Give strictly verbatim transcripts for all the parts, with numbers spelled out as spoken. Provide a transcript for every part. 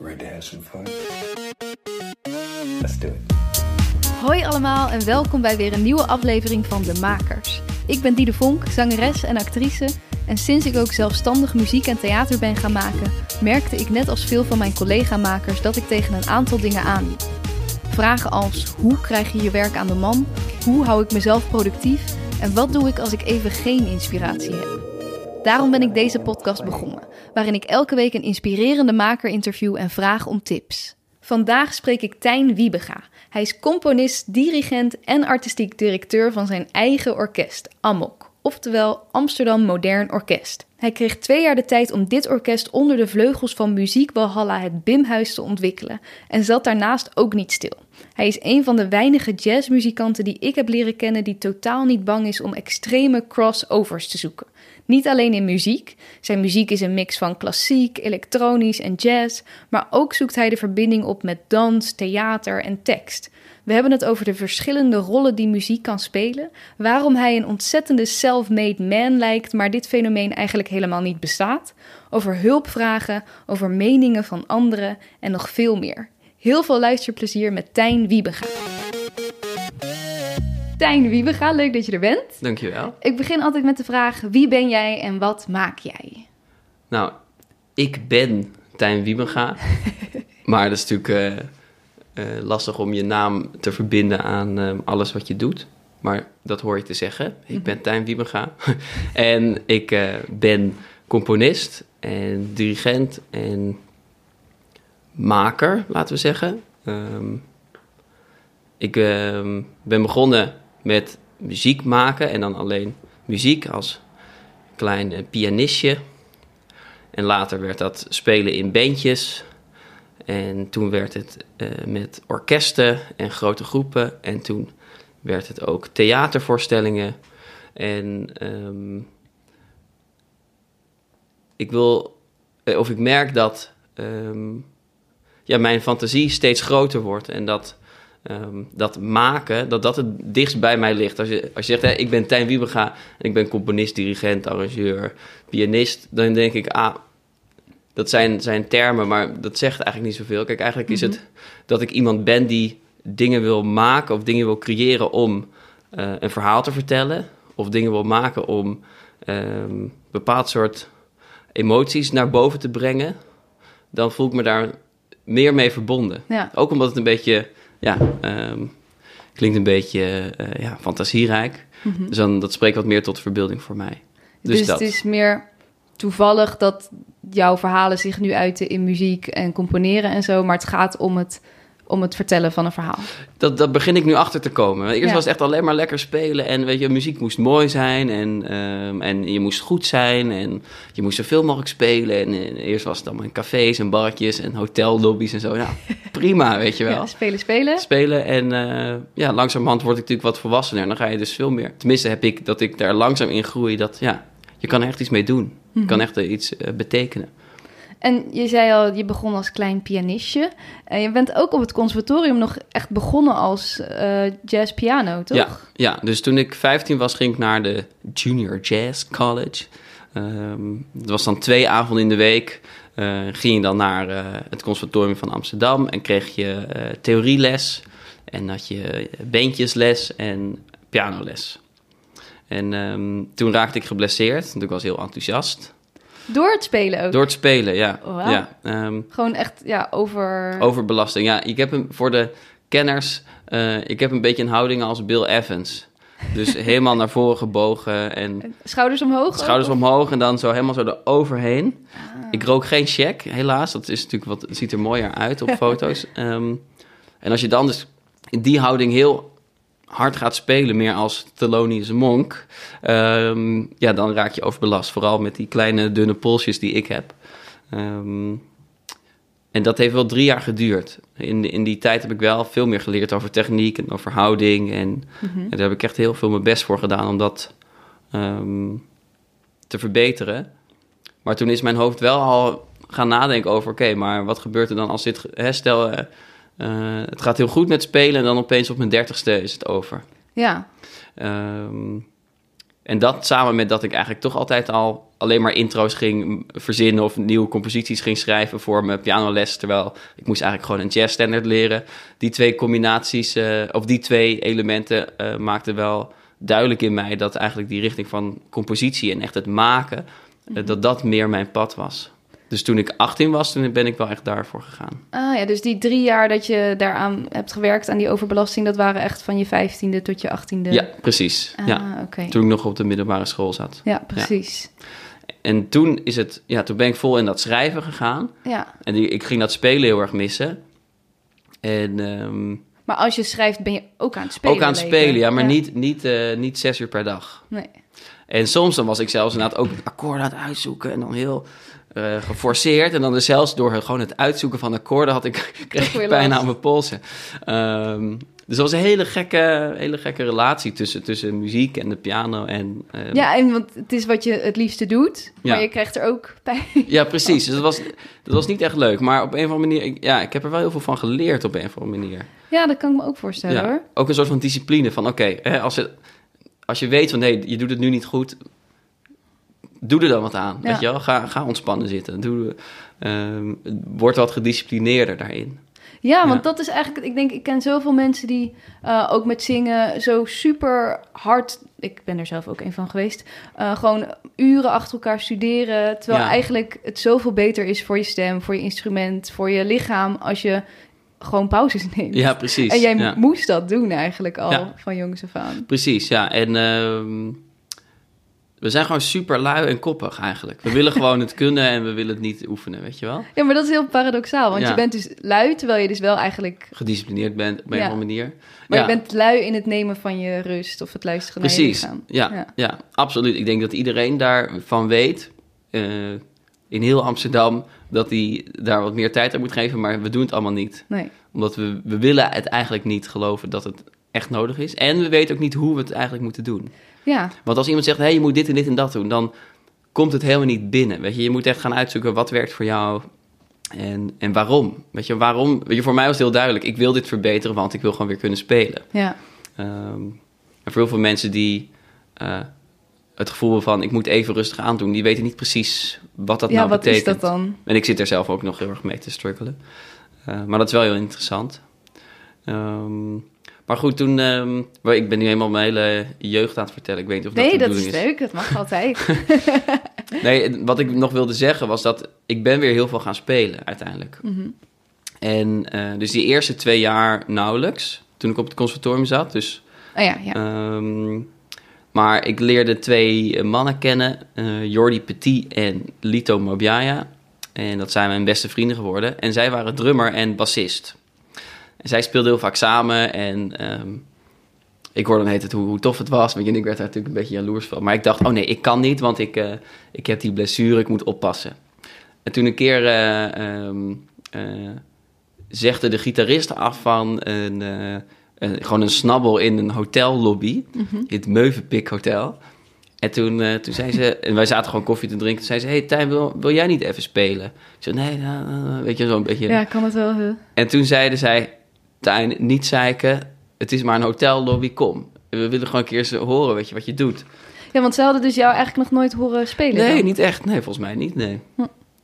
Ready to have some fun? Let's do it. Hoi allemaal en welkom bij weer een nieuwe aflevering van De Makers. Ik ben Diede Vonk, zangeres en actrice. En sinds ik ook zelfstandig muziek en theater ben gaan maken, merkte ik net als veel van mijn collega-makers dat ik tegen een aantal dingen aanliep. Vragen als: hoe krijg je je werk aan de man? Hoe hou ik mezelf productief? En wat doe ik als ik even geen inspiratie heb? Daarom ben ik deze podcast begonnen, waarin ik elke week een inspirerende maker interview en vraag om tips. Vandaag spreek ik Tijn Wiebega. Hij is componist, dirigent en artistiek directeur van zijn eigen orkest, Amok, oftewel Amsterdam Modern Orkest. Hij kreeg twee jaar de tijd om dit orkest onder de vleugels van Muziek Walhalla het Bimhuis te ontwikkelen en zat daarnaast ook niet stil. Hij is een van de weinige jazzmuzikanten die ik heb leren kennen die totaal niet bang is om extreme crossovers te zoeken. Niet alleen in muziek, zijn muziek is een mix van klassiek, elektronisch en jazz, maar ook zoekt hij de verbinding op met dans, theater en tekst. We hebben het over de verschillende rollen die muziek kan spelen, waarom hij een ontzettende self-made man lijkt, maar dit fenomeen eigenlijk helemaal niet bestaat, over hulpvragen, over meningen van anderen en nog veel meer. Heel veel luisterplezier met Tijn Wiebega. Tijn Wiebega, leuk dat je er bent. Dankjewel. Ik begin altijd met de vraag: wie ben jij en wat maak jij? Nou, ik ben Tijn Wiebega. Maar dat is natuurlijk uh, uh, lastig om je naam te verbinden aan uh, alles wat je doet. Maar dat hoor je te zeggen. Ik ben Tijn Wiebega. En ik uh, ben componist en dirigent en maker, laten we zeggen. Um, ik uh, ben begonnen met muziek maken en dan alleen muziek als klein uh, pianistje. En later werd dat spelen in bandjes. En toen werd het uh, met orkesten en grote groepen. En toen werd het ook theatervoorstellingen. En um, ik wil, uh, of ik merk dat um, ja, mijn fantasie steeds groter wordt. En dat Um, dat maken, dat dat het dichtst bij mij ligt. Als je, als je zegt, hè, ik ben Tijn Wiebega en ik ben componist, dirigent, arrangeur, pianist, dan denk ik, ah, dat zijn, zijn termen, maar dat zegt eigenlijk niet zoveel. Kijk, eigenlijk mm-hmm. is het dat ik iemand ben die dingen wil maken of dingen wil creëren om uh, een verhaal te vertellen, of dingen wil maken om um, bepaald soort emoties naar boven te brengen. Dan voel ik me daar meer mee verbonden. Ja. Ook omdat het een beetje... Ja, um, klinkt een beetje uh, ja, fantasierijk. Mm-hmm. Dus dan, dat spreekt wat meer tot verbeelding voor mij. Dus, dus dat. Het is meer toevallig dat jouw verhalen zich nu uiten in muziek en componeren en zo, maar het gaat om het, om het vertellen van een verhaal. Dat, dat begin ik nu achter te komen. Eerst ja. was het echt alleen maar lekker spelen en weet je, muziek moest mooi zijn en, um, en je moest goed zijn en je moest zoveel mogelijk spelen. En, en eerst was het allemaal in cafés en barretjes en hotellobby's en zo. Ja, prima, weet je wel. Ja, spelen, spelen. Spelen en uh, ja, langzamerhand word ik natuurlijk wat volwassener en dan ga je dus veel meer. Tenminste heb ik dat ik daar langzaam in groei dat ja, je kan er echt iets mee doen. Mm-hmm. Je kan echt uh, iets uh, betekenen. En je zei al, je begon als klein pianistje. En je bent ook op het conservatorium nog echt begonnen als uh, jazzpiano, toch? Ja, ja, dus toen ik vijftien was, ging ik naar de Junior Jazz College. Um, dat was dan twee avonden in de week. Uh, ging je dan naar uh, het conservatorium van Amsterdam en kreeg je uh, theorieles. En had je bandjesles en pianoles. En um, toen raakte ik geblesseerd, want ik was heel enthousiast. Door het spelen ook? Door het spelen, ja. Wow. ja um, Gewoon echt, ja, over... Overbelasting, ja. Ik heb hem, voor de kenners, uh, ik heb een beetje een houding als Bill Evans. Dus helemaal naar voren gebogen en... Schouders omhoog? Schouders ook, omhoog en dan zo helemaal zo eroverheen. Ah. Ik rook geen check, helaas. Dat is natuurlijk wat, het ziet er mooier uit op foto's. Um, en als je dan dus in die houding heel hard gaat spelen, meer als Thelonious Monk, um, ja, dan raak je overbelast. Vooral met die kleine, dunne polsjes die ik heb. Um, en dat heeft wel drie jaar geduurd. In, in die tijd heb ik wel veel meer geleerd over techniek en over houding. En, mm-hmm. en daar heb ik echt heel veel mijn best voor gedaan om dat um, te verbeteren. Maar toen is mijn hoofd wel al gaan nadenken over, oké, okay, maar wat gebeurt er dan als dit, hè, stel, uh, uh, het gaat heel goed met spelen en dan opeens op mijn dertigste is het over. Ja. Um, en dat samen met dat ik eigenlijk toch altijd al alleen maar intro's ging verzinnen of nieuwe composities ging schrijven voor mijn pianoles, terwijl ik moest eigenlijk gewoon een jazzstandard leren. Die twee combinaties, uh, of die twee elementen uh, maakten wel duidelijk in mij dat eigenlijk die richting van compositie en echt het maken, mm-hmm. uh, dat dat meer mijn pad was. Dus toen ik achttien was, toen ben ik wel echt daarvoor gegaan. Ah ja, dus die drie jaar dat je daaraan hebt gewerkt, aan die overbelasting, dat waren echt van je vijftiende tot je achttiende? Ja, precies. Ah, ja. Okay. Toen ik nog op de middelbare school zat. Ja, precies. Ja. En toen, is het, ja, toen ben ik vol in dat schrijven gegaan. Ja. En die, ik ging dat spelen heel erg missen. En, um, maar als je schrijft, ben je ook aan het spelen? Ook aan het leven. spelen, ja, maar ja. Niet, niet, uh, niet zes uur per dag. Nee. En soms dan was ik zelfs inderdaad ook akkoorden aan het uitzoeken en dan heel uh, geforceerd. En dan dus zelfs door gewoon het uitzoeken van akkoorden had ik, kreeg ik pijn aan mijn polsen. Um, dus dat was een hele gekke, hele gekke relatie tussen, tussen muziek en de piano. En, um, ja, en want het is wat je het liefste doet, maar ja. je krijgt er ook pijn. Ja, precies. Dus dat was, dat was niet echt leuk. Maar op een of andere manier, ik, ja, ik heb er wel heel veel van geleerd op een of andere manier. Ja, dat kan ik me ook voorstellen, ja, hoor. Ook een soort van discipline van, oké, okay, als, als je weet van, nee, je doet het nu niet goed, doe er dan wat aan, ja. weet je wel? Ga, ga ontspannen zitten. Doe, um, word wat gedisciplineerder daarin. Ja, want ja. dat is eigenlijk... Ik denk, ik ken zoveel mensen die uh, ook met zingen zo super hard... Ik ben er zelf ook een van geweest. Uh, gewoon uren achter elkaar studeren. Terwijl ja. eigenlijk het zoveel beter is voor je stem, voor je instrument, voor je lichaam, als je gewoon pauzes neemt. Ja, precies. En jij ja. moest dat doen eigenlijk al ja. van jongs af aan. Precies, ja. En uh, we zijn gewoon super lui en koppig eigenlijk. We willen gewoon het kunnen en we willen het niet oefenen, weet je wel? Ja, maar dat is heel paradoxaal. Want ja. je bent dus lui, terwijl je dus wel eigenlijk gedisciplineerd bent op een ja. of andere manier. Maar ja. je bent lui in het nemen van je rust of het luisteren Precies. naar je lichaam. Ja, ja. ja, absoluut. Ik denk dat iedereen daarvan weet, uh, in heel Amsterdam, dat hij daar wat meer tijd aan moet geven, maar we doen het allemaal niet. Nee. Omdat we, we willen het eigenlijk niet geloven dat het echt nodig is. En we weten ook niet hoe we het eigenlijk moeten doen. Ja. Want als iemand zegt, hey, je moet dit en dit en dat doen, dan komt het helemaal niet binnen. Weet je, je moet echt gaan uitzoeken wat werkt voor jou en, en waarom. Weet je, waarom? Weet je, voor mij was het heel duidelijk, ik wil dit verbeteren, want ik wil gewoon weer kunnen spelen. Ja. Um, en voor heel veel mensen die uh, het gevoel van, ik moet even rustig aandoen, die weten niet precies wat dat ja, nou wat betekent. Ja, wat is dat dan? En ik zit er zelf ook nog heel erg mee te struggelen. Uh, maar dat is wel heel interessant. Um, Maar goed, toen... Um, ik ben nu helemaal mijn hele jeugd aan het vertellen. Ik weet niet of dat nee, de dat bedoeling is. Nee, dat is leuk. Dat mag altijd. Nee, wat ik nog wilde zeggen was dat... Ik ben weer heel veel gaan spelen uiteindelijk. Mm-hmm. En uh, dus die eerste twee jaar nauwelijks. Toen ik op het conservatorium zat. Dus, oh ja, ja. Um, maar ik leerde twee mannen kennen. Uh, Jordi Petit en Lito Mobiaya. En dat zijn mijn beste vrienden geworden. En zij waren drummer en bassist. En zij speelden heel vaak samen en um, ik hoorde dan heet het hoe, hoe tof het was. En ik werd daar natuurlijk een beetje jaloers van. Maar ik dacht, oh nee, ik kan niet, want ik, uh, ik heb die blessure, ik moet oppassen. En toen een keer uh, um, uh, zegde de gitarist af van een, uh, een, gewoon een snabbel in een hotellobby, mm-hmm. in het Meuvenpik Hotel. En toen, uh, toen zei ze, en wij zaten gewoon koffie te drinken, toen zei ze, hey Tijn, wil, wil jij niet even spelen? Ik zei, nee, nou, nou, weet je, zo'n beetje. Ja, kan het wel. Huh? En toen zeiden zij, Tijn, niet zeiken, het is maar een hotellobby, kom. We willen gewoon een keer eens horen, weet je, wat je doet. Ja, want ze hadden dus jou eigenlijk nog nooit horen spelen. Nee, dan? niet echt. Nee, volgens mij niet, nee. Hm.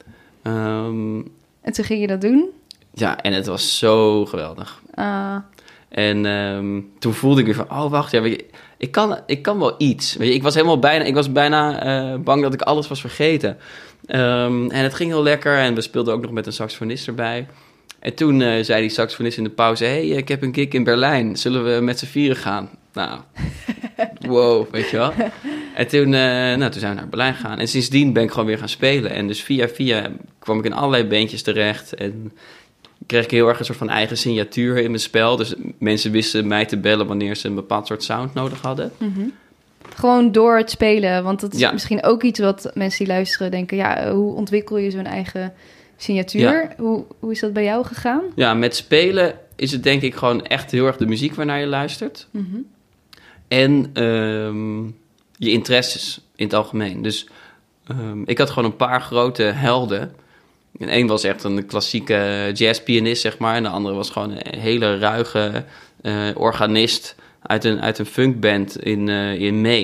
Um, en toen ging je dat doen? Ja, en het was zo geweldig. Uh. En um, toen voelde ik weer van, oh wacht, ja, weet je, ik kan, ik kan wel iets. Weet je, ik was helemaal bijna, ik was bijna uh, bang dat ik alles was vergeten. Um, en het ging heel lekker en we speelden ook nog met een saxofonist erbij. En toen uh, zei die saxofonist in de pauze, hey, ik heb een gig in Berlijn, zullen we met z'n vieren gaan? Nou, wow, weet je wel. En toen, uh, nou, toen zijn we naar Berlijn gegaan. En sindsdien ben ik gewoon weer gaan spelen. En dus via via kwam ik in allerlei bandjes terecht. En kreeg ik heel erg een soort van eigen signatuur in mijn spel. Dus mensen wisten mij te bellen wanneer ze een bepaald soort sound nodig hadden. Mm-hmm. Gewoon door het spelen. Want dat is ja. misschien ook iets wat mensen die luisteren denken, ja, hoe ontwikkel je zo'n eigen signatuur? Ja. Hoe, hoe is dat bij jou gegaan? Ja, met spelen is het denk ik gewoon echt heel erg de muziek waarnaar je luistert. Mm-hmm. En um, je interesses in het algemeen. Dus um, ik had gewoon een paar grote helden. En één was echt een klassieke jazzpianist, zeg maar. En de andere was gewoon een hele ruige uh, organist uit een, uit een funkband in, uh, in Maine.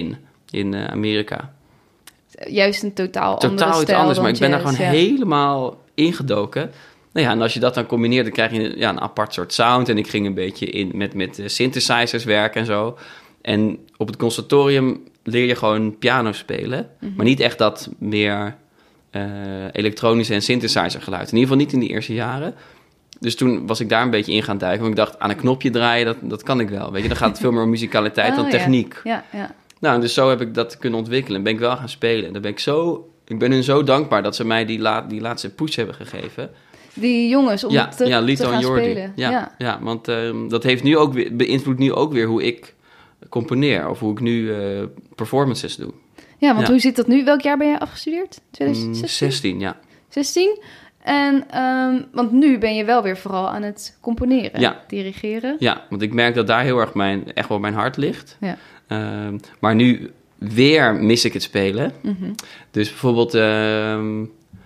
in uh, Amerika. Juist een totaal, totaal andere iets stijl anders, maar ik ben daar jazz, gewoon ja. helemaal ingedoken. Nou ja, en als je dat dan combineert, dan krijg je ja, een apart soort sound. En ik ging een beetje in met, met uh, synthesizers werken en zo. En op het conservatorium leer je gewoon piano spelen. Mm-hmm. Maar niet echt dat meer uh, elektronische en synthesizer geluid. In ieder geval niet in die eerste jaren. Dus toen was ik daar een beetje in gaan duiken. Want ik dacht, aan een knopje draaien, dat, dat kan ik wel. Weet je, dan gaat het veel meer om musicaliteit oh, dan techniek. Ja. Ja, ja. Nou, dus zo heb ik dat kunnen ontwikkelen. En ben ik wel gaan spelen. En dan ben ik zo... Ik ben hun zo dankbaar dat ze mij die, la, die laatste push hebben gegeven. Die jongens, om ja, te, ja, te gaan Jordi. spelen. Ja, ja. ja, want uh, dat heeft nu ook weer, beïnvloedt nu ook weer hoe ik componeer. Of hoe ik nu uh, performances doe. Ja, want ja. hoe zit dat nu? Welk jaar ben je afgestudeerd? twintig zestien? Mm, zestien, ja. zestien? En, um, want nu ben je wel weer vooral aan het componeren, ja. dirigeren. Ja, want ik merk dat daar heel erg mijn, echt wel mijn hart ligt. Ja. Uh, maar nu weer mis ik het spelen. Mm-hmm. Dus bijvoorbeeld uh, uh,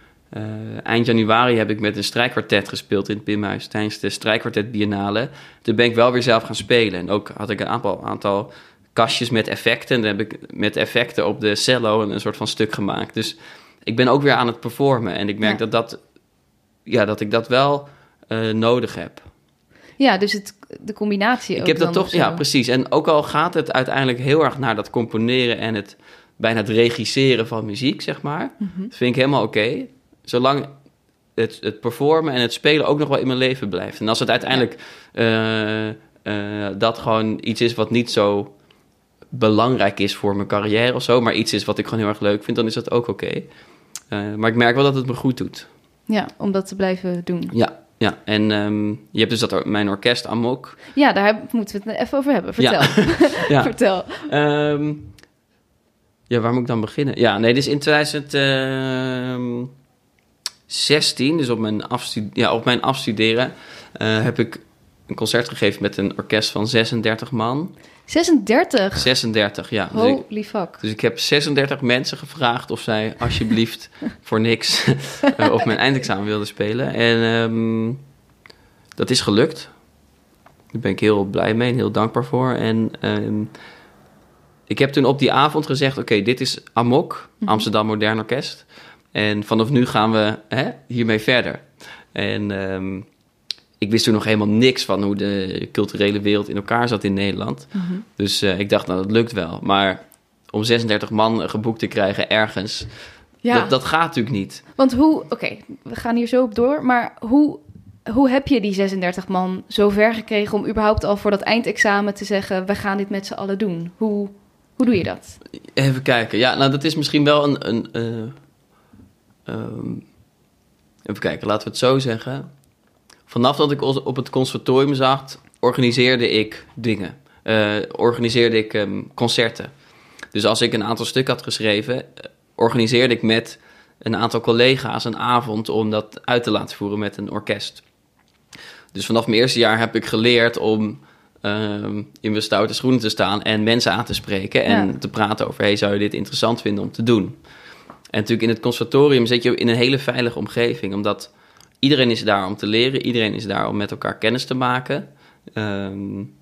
eind januari heb ik met een strijkkwartet gespeeld in het Pimhuis tijdens de strijkkwartet biennale. Toen ben ik wel weer zelf gaan spelen. En ook had ik een aantal, aantal kastjes met effecten. En dan heb ik met effecten op de cello een, een soort van stuk gemaakt. Dus ik ben ook weer aan het performen. En ik merk ja. dat, dat, ja, dat ik dat wel uh, nodig heb. Ja, dus het, de combinatie ook. Ik heb dat dan toch, ja, precies. En ook al gaat het uiteindelijk heel erg naar dat componeren en het bijna het regisseren van muziek, zeg maar. Mm-hmm. Dat vind ik helemaal oké. Okay, zolang het, het performen en het spelen ook nog wel in mijn leven blijft. En als het uiteindelijk ja. uh, uh, dat gewoon iets is wat niet zo belangrijk is voor mijn carrière of zo, maar iets is wat ik gewoon heel erg leuk vind, dan is dat ook oké. Okay. Uh, maar ik merk wel dat het me goed doet. Ja, om dat te blijven doen. Ja. Ja, en um, je hebt dus dat mijn orkest, Amok. Ja, daar moeten we het even over hebben. Vertel. Ja. ja. Vertel. Um, ja, waar moet ik dan beginnen? Ja, nee, dus in twintig zestien, dus op mijn, afstu- ja, op mijn afstuderen, uh, heb ik een concert gegeven met een orkest van zesendertig man. zesendertig? zesendertig, ja. Holy dus ik, fuck. Dus ik heb zesendertig mensen gevraagd of zij alsjeblieft voor niks uh, op mijn eindexamen wilden spelen. En um, dat is gelukt. Daar ben ik heel blij mee en heel dankbaar voor. En um, ik heb toen op die avond gezegd, oké, okay, dit is Amok, mm-hmm. Amsterdam Modern Orkest. En vanaf nu gaan we hè, hiermee verder. En um, ik wist toen nog helemaal niks van hoe de culturele wereld in elkaar zat in Nederland. Mm-hmm. Dus uh, ik dacht, nou, dat lukt wel. Maar om zesendertig man geboekt te krijgen ergens, ja. dat, dat gaat natuurlijk niet. Want hoe, oké, okay, we gaan hier zo op door. Maar hoe, hoe heb je die zesendertig man zo ver gekregen om überhaupt al voor dat eindexamen te zeggen, we gaan dit met z'n allen doen? Hoe, hoe doe je dat? Even kijken. Ja, nou, dat is misschien wel een... een uh, um, even kijken, laten we het zo zeggen. Vanaf dat ik op het conservatorium zat, organiseerde ik dingen. Uh, organiseerde ik um, concerten. Dus als ik een aantal stukken had geschreven, uh, organiseerde ik met een aantal collega's een avond om dat uit te laten voeren met een orkest. Dus vanaf mijn eerste jaar heb ik geleerd om um, in mijn stoute schoenen te staan en mensen aan te spreken en ja. te praten over, hey, zou je dit interessant vinden om te doen? En natuurlijk in het conservatorium zit je in een hele veilige omgeving, omdat iedereen is daar om te leren. Iedereen is daar om met elkaar kennis te maken. Um,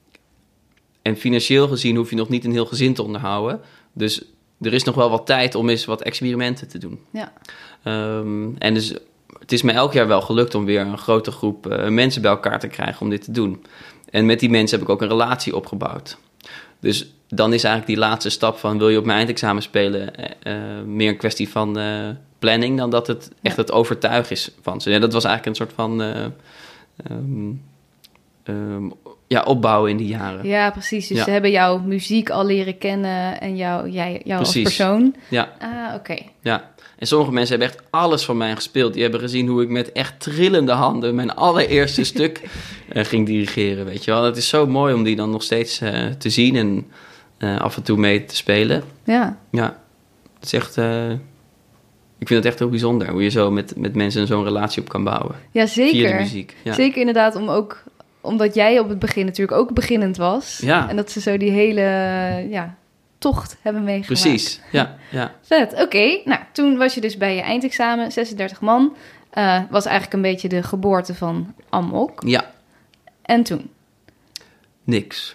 en financieel gezien hoef je nog niet een heel gezin te onderhouden. Dus er is nog wel wat tijd om eens wat experimenten te doen. Ja. Um, en dus het is me elk jaar wel gelukt om weer een grote groep uh, mensen bij elkaar te krijgen om dit te doen. En met die mensen heb ik ook een relatie opgebouwd. Dus dan is eigenlijk die laatste stap van, wil je op mijn eindexamen spelen, uh, meer een kwestie van uh, planning dan dat het echt ja. het overtuigen is van ze. Ja, dat was eigenlijk een soort van uh, um, um, ja, opbouwen in die jaren. Ja, precies. Dus ja. ze hebben jouw muziek al leren kennen en jou, jij, jou als persoon. Ja. Ah, oké. Okay. Ja. En sommige mensen hebben echt alles van mij gespeeld. Die hebben gezien hoe ik met echt trillende handen mijn allereerste stuk uh, ging dirigeren, weet je wel. Het is zo mooi om die dan nog steeds uh, te zien en uh, af en toe mee te spelen. Ja. Ja. Het is echt... Uh, ik vind het echt heel bijzonder hoe je zo met, met mensen zo'n relatie op kan bouwen. Ja, zeker. Via de muziek. Ja. Zeker inderdaad, om ook, omdat jij op het begin natuurlijk ook beginnend was. Ja. En dat ze zo die hele ja, tocht hebben meegemaakt. Precies, ja. ja. Vet, oké. Okay. Nou, toen was je dus bij je eindexamen, zesendertig man. Uh, was eigenlijk een beetje de geboorte van Amok. Ja. En toen? Niks.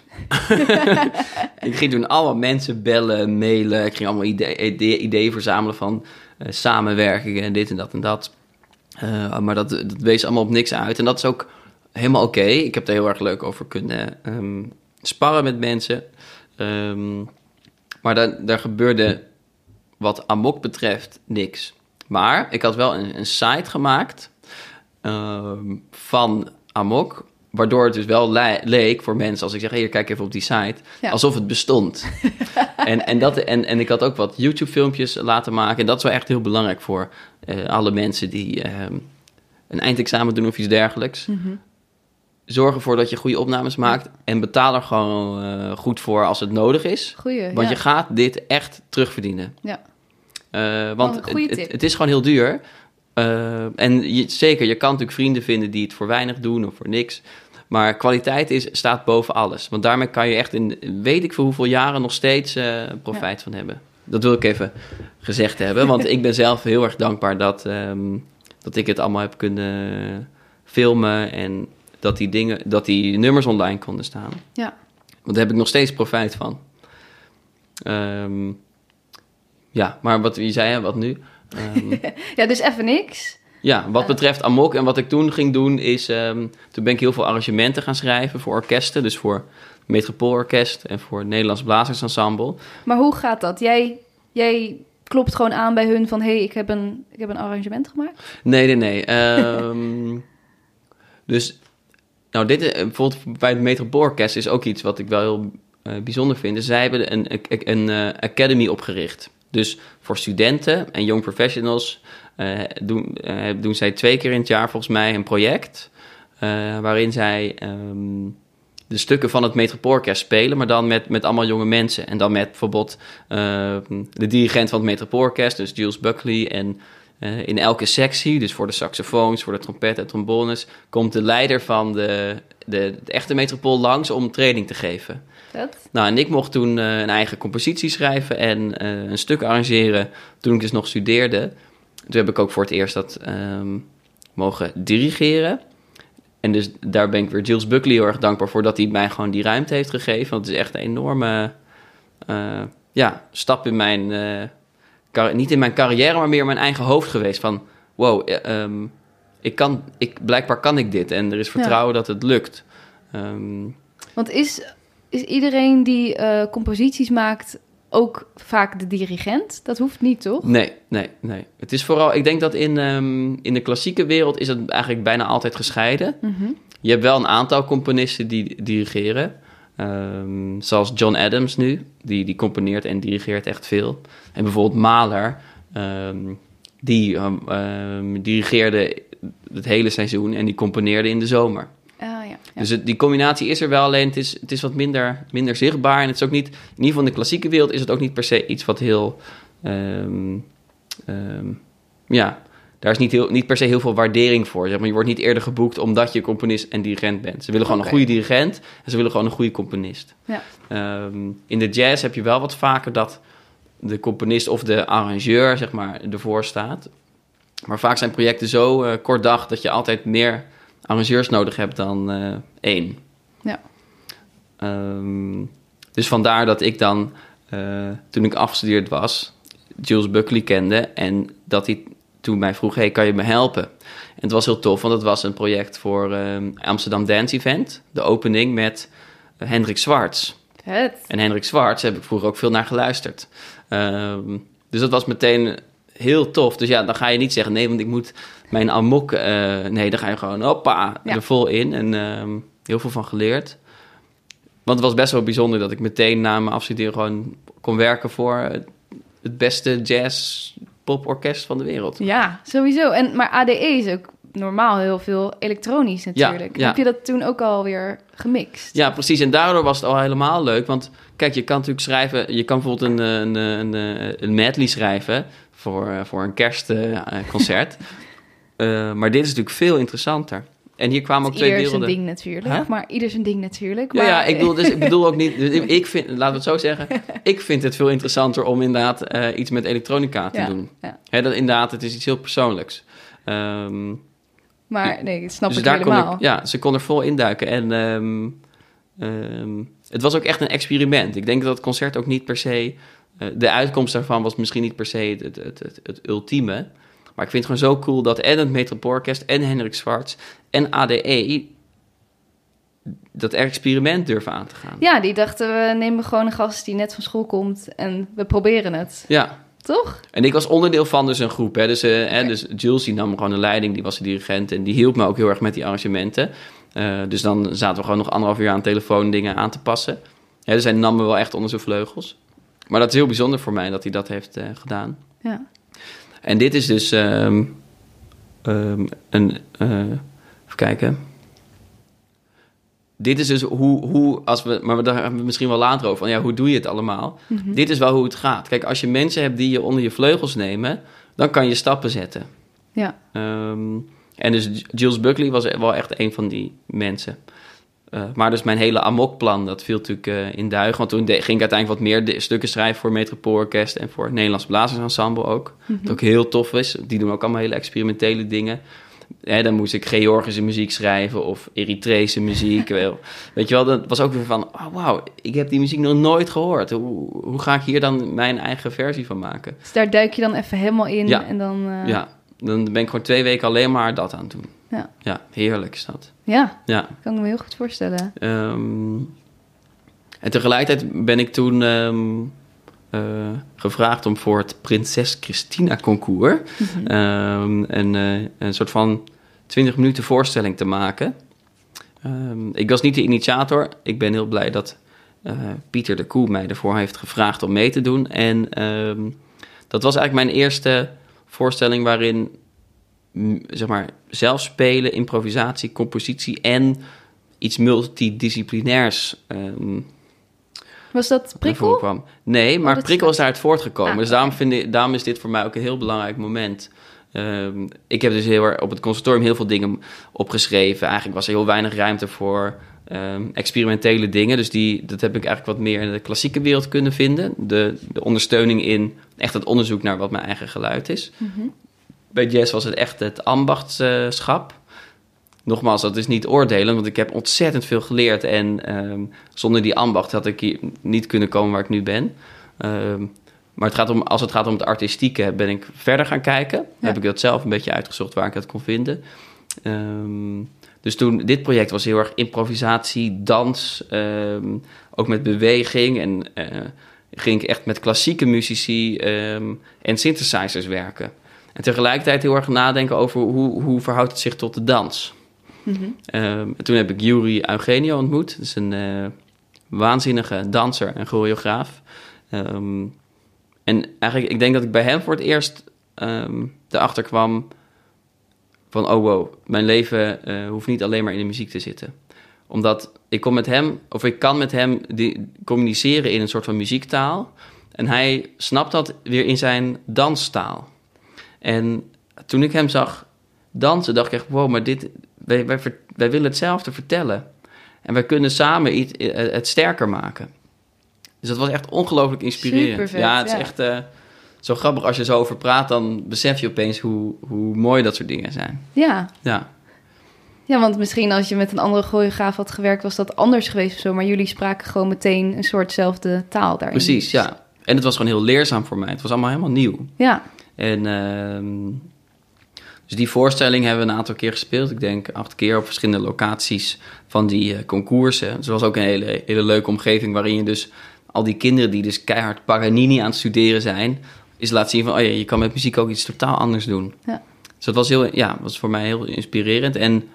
Ik ging toen allemaal mensen bellen, mailen. Ik ging allemaal ideeën idee, idee verzamelen van uh, samenwerkingen en dit en dat en dat. Uh, maar dat, dat wees allemaal op niks uit. En dat is ook helemaal oké. Okay. Ik heb er heel erg leuk over kunnen um, sparren met mensen. Um, maar daar, daar gebeurde wat Amok betreft niks. Maar ik had wel een, een site gemaakt um, van Amok, waardoor het dus wel le- leek voor mensen, als ik zeg, hier, kijk even op die site, ja. alsof het bestond. en, en, dat, en, en ik had ook wat YouTube-filmpjes laten maken. En dat is wel echt heel belangrijk voor uh, alle mensen die uh, een eindexamen doen of iets dergelijks. Mm-hmm. Zorg ervoor dat je goede opnames maakt en betaal er gewoon uh, goed voor als het nodig is. Goeie, want ja. je gaat dit echt terugverdienen. Ja. Uh, want het, het, het is gewoon heel duur. Uh, en je, zeker, je kan natuurlijk vrienden vinden die het voor weinig doen of voor niks. Maar kwaliteit is, staat boven alles. Want daarmee kan je echt in weet ik voor hoeveel jaren nog steeds uh, profijt ja. van hebben. Dat wil ik even gezegd hebben. Want ik ben zelf heel erg dankbaar dat, um, dat ik het allemaal heb kunnen filmen. En dat die, dingen, dat die nummers online konden staan. Ja. Want daar heb ik nog steeds profijt van. Um, ja, maar wat je zei, wat nu? Um, ja, dus even niks. Ja, wat betreft Amok en wat ik toen ging doen is... Um, toen ben ik heel veel arrangementen gaan schrijven voor orkesten. Dus voor het Metropoolorkest en voor het Nederlands Blazersensemble. Maar hoe gaat dat? Jij, jij klopt gewoon aan bij hun van... hé, hey, ik, heb een, ik heb een arrangement gemaakt? Nee, nee, nee. Um, dus, nou, dit is, bijvoorbeeld bij het Metropoolorkest is ook iets wat ik wel heel uh, bijzonder vind. Dus zij hebben een, een, een uh, academy opgericht. Dus voor studenten en young professionals uh, doen, uh, doen zij twee keer in het jaar volgens mij een project... Uh, waarin zij um, de stukken van het Metropoolorkest spelen... maar dan met, met allemaal jonge mensen. En dan met bijvoorbeeld uh, de dirigent van het Metropoolorkest... dus Jules Buckley. En uh, in elke sectie, dus voor de saxofoons, voor de trompet en trombones... komt de leider van de, de, de echte Metropool langs om training te geven... Dat? Nou, en ik mocht toen uh, een eigen compositie schrijven en uh, een stuk arrangeren toen ik dus nog studeerde. Toen heb ik ook voor het eerst dat um, mogen dirigeren. En dus daar ben ik weer Jules Buckley heel erg dankbaar voor dat hij mij gewoon die ruimte heeft gegeven. Want het is echt een enorme uh, ja, stap in mijn, uh, car- niet in mijn carrière, maar meer in mijn eigen hoofd geweest. Van wow, uh, um, ik kan, ik, blijkbaar kan ik dit en er is vertrouwen ja. dat het lukt. Um, Want is... Is iedereen die uh, composities maakt ook vaak de dirigent? Dat hoeft niet, toch? Nee, nee, nee. Het is vooral... Ik denk dat in, um, in de klassieke wereld is het eigenlijk bijna altijd gescheiden. Mm-hmm. Je hebt wel een aantal componisten die dirigeren. Um, zoals John Adams nu. Die, die componeert en dirigeert echt veel. En bijvoorbeeld Mahler. Um, die um, um, dirigeerde het hele seizoen en die componeerde in de zomer. Uh, ja, ja. Dus het, die combinatie is er wel, alleen het is, het is wat minder, minder zichtbaar. En het is ook niet, in ieder geval in de klassieke wereld is het ook niet per se iets wat heel... Um, um, ja, daar is niet, heel, niet per se heel veel waardering voor. Zeg maar. Je wordt niet eerder geboekt omdat je componist en dirigent bent. Ze willen gewoon okay. een goede dirigent en ze willen gewoon een goede componist. Ja. Um, in de jazz heb je wel wat vaker dat de componist of de arrangeur zeg maar, ervoor staat. Maar vaak zijn projecten zo uh, kort dag dat je altijd meer... arrangeurs nodig hebt dan uh, één. Ja. Um, dus vandaar dat ik dan, uh, toen ik afgestudeerd was, Jules Buckley kende en dat hij toen mij vroeg, hey, kan je me helpen? En het was heel tof, want het was een project voor um, Amsterdam Dance Event, de opening met uh, Hendrik Zwarts. Vet. En Hendrik Zwarts heb ik vroeger ook veel naar geluisterd. Um, dus dat was meteen heel tof. Dus ja, dan ga je niet zeggen, nee, want ik moet mijn Amok... Uh, nee, dan ga je gewoon, hoppa, ja. er vol in. En um, heel veel van geleerd. Want het was best wel bijzonder dat ik meteen na mijn afstuderen gewoon kon werken voor het beste jazz-poporkest van de wereld. Ja, sowieso. En, maar A D E is ook normaal heel veel elektronisch natuurlijk. Ja, ja. Heb je dat toen ook alweer gemixt? Ja, precies. En daardoor was het al helemaal leuk. Want kijk, je kan natuurlijk schrijven... Je kan bijvoorbeeld een, een, een, een medley schrijven voor, voor een kerstconcert. uh, maar dit is natuurlijk veel interessanter. En hier kwamen ook twee werelden. Ieder zijn ding natuurlijk. Huh? Maar ieder zijn ding natuurlijk. Ja, maar... ja, ik bedoel, dus, ik bedoel ook niet... Dus ik vind, laten we het zo zeggen. Ik vind het veel interessanter om inderdaad uh, iets met elektronica te ja, doen. Ja. He, dat, inderdaad, het is iets heel persoonlijks. Um, maar nee, dat snap dus ik daar helemaal. kon ik, ja, ze kon er vol induiken. En um, Um, het was ook echt een experiment. Ik denk dat het concert ook niet per se... Uh, de uitkomst daarvan was misschien niet per se het, het, het, het, het ultieme. Maar ik vind het gewoon zo cool dat en het Metropoolorkest en Hendrik Zwarts en A D E... dat experiment durven aan te gaan. Ja, die dachten, we nemen gewoon een gast die net van school komt en we proberen het. Ja. Toch? En ik was onderdeel van dus een groep. Hè. Dus, uh, okay. hè, dus Jules die nam gewoon de leiding, die was de dirigent... en die hielp me ook heel erg met die arrangementen. Uh, dus dan zaten we gewoon nog anderhalf uur aan de telefoon dingen aan te passen. Ja, dus hij nam me wel echt onder zijn vleugels. Maar dat is heel bijzonder voor mij dat hij dat heeft uh, gedaan. Ja. En dit is dus um, um, een... Uh, even kijken... Dit is dus hoe, hoe als we, maar daar hebben we misschien wel later over, van ja, hoe doe je het allemaal? Mm-hmm. Dit is wel hoe het gaat. Kijk, als je mensen hebt die je onder je vleugels nemen, dan kan je stappen zetten. Ja. Um, en dus Jules Buckley was wel echt een van die mensen. Uh, maar dus mijn hele amokplan, dat viel natuurlijk uh, in duigen. Want toen de, ging ik uiteindelijk wat meer de, stukken schrijven voor Metropoolorkest en voor het Nederlands Blazersensemble ook. Mm-hmm. Wat ook heel tof is. Die doen ook allemaal hele experimentele dingen. Hè, dan moest ik Georgische muziek schrijven of Eritrese muziek. Weet je wel, dat was ook weer van... Oh, wauw, ik heb die muziek nog nooit gehoord. Hoe, hoe ga ik hier dan mijn eigen versie van maken? Dus daar duik je dan even helemaal in ja. en dan... Uh... Ja, dan ben ik gewoon twee weken alleen maar dat aan het doen. Ja, ja heerlijk is dat. Ja, ja. kan ik me heel goed voorstellen. Um, en tegelijkertijd ben ik toen... Um, Uh, gevraagd om voor het Prinses Christina concours mm-hmm. um, een, uh, een soort van twintig minuten voorstelling te maken. Um, ik was niet de initiator. Ik ben heel blij dat uh, Pieter de Koe mij ervoor heeft gevraagd om mee te doen. En um, dat was eigenlijk mijn eerste voorstelling waarin m, zeg maar, zelf spelen, improvisatie, compositie en iets multidisciplinairs... Um, Was dat Prikkel? Kwam. Nee, maar oh, Prikkel is daaruit voortgekomen. Ah, dus daarom, vind ik, daarom is dit voor mij ook een heel belangrijk moment. Um, ik heb dus heel erg op het conservatorium heel veel dingen opgeschreven. Eigenlijk was er heel weinig ruimte voor um, experimentele dingen. Dus die, dat heb ik eigenlijk wat meer in de klassieke wereld kunnen vinden. De, de ondersteuning in echt het onderzoek naar wat mijn eigen geluid is. Mm-hmm. Bij jazz was het echt het ambachtschap. Nogmaals, dat is niet oordelen, want ik heb ontzettend veel geleerd. En um, zonder die ambacht had ik hier niet kunnen komen waar ik nu ben. Um, maar het gaat om, als het gaat om het artistieke, ben ik verder gaan kijken. Ja. Heb ik dat zelf een beetje uitgezocht waar ik het kon vinden. Um, dus toen, dit project was heel erg improvisatie, dans, um, ook met beweging. En uh, ging ik echt met klassieke muzici um, en synthesizers werken. En tegelijkertijd heel erg nadenken over hoe, hoe verhoudt het zich tot de dans. Mm-hmm. Um, toen heb ik Yuri Eugenio ontmoet. Dat is een uh, waanzinnige danser en choreograaf. Um, en eigenlijk, ik denk dat ik bij hem voor het eerst um, erachter kwam van... oh wow, mijn leven uh, hoeft niet alleen maar in de muziek te zitten. Omdat ik kon met hem, of ik kan met hem die, communiceren in een soort van muziektaal. En hij snapt dat weer in zijn danstaal. En toen ik hem zag dansen, dacht ik echt... wow, maar dit... Wij, wij, wij willen hetzelfde vertellen. En wij kunnen samen iets, het sterker maken. Dus dat was echt ongelooflijk inspirerend. Supervet, ja, het is ja. echt uh, zo grappig. Als je zo over praat, dan besef je opeens hoe, hoe mooi dat soort dingen zijn. Ja. Ja. Ja, want misschien als je met een andere choreograaf had gewerkt... was dat anders geweest of zo. Maar jullie spraken gewoon meteen een soortzelfde taal daarin. Precies, ja. En het was gewoon heel leerzaam voor mij. Het was allemaal helemaal nieuw. Ja. En... Uh, Dus die voorstelling hebben we een aantal keer gespeeld. Ik denk acht keer op verschillende locaties van die uh, concoursen. Dus het was ook een hele, hele leuke omgeving... waarin je dus al die kinderen die dus keihard Paganini aan het studeren zijn... is laat zien van, oh ja, je kan met muziek ook iets totaal anders doen. Ja. Dus dat was, heel, ja, was voor mij heel inspirerend. En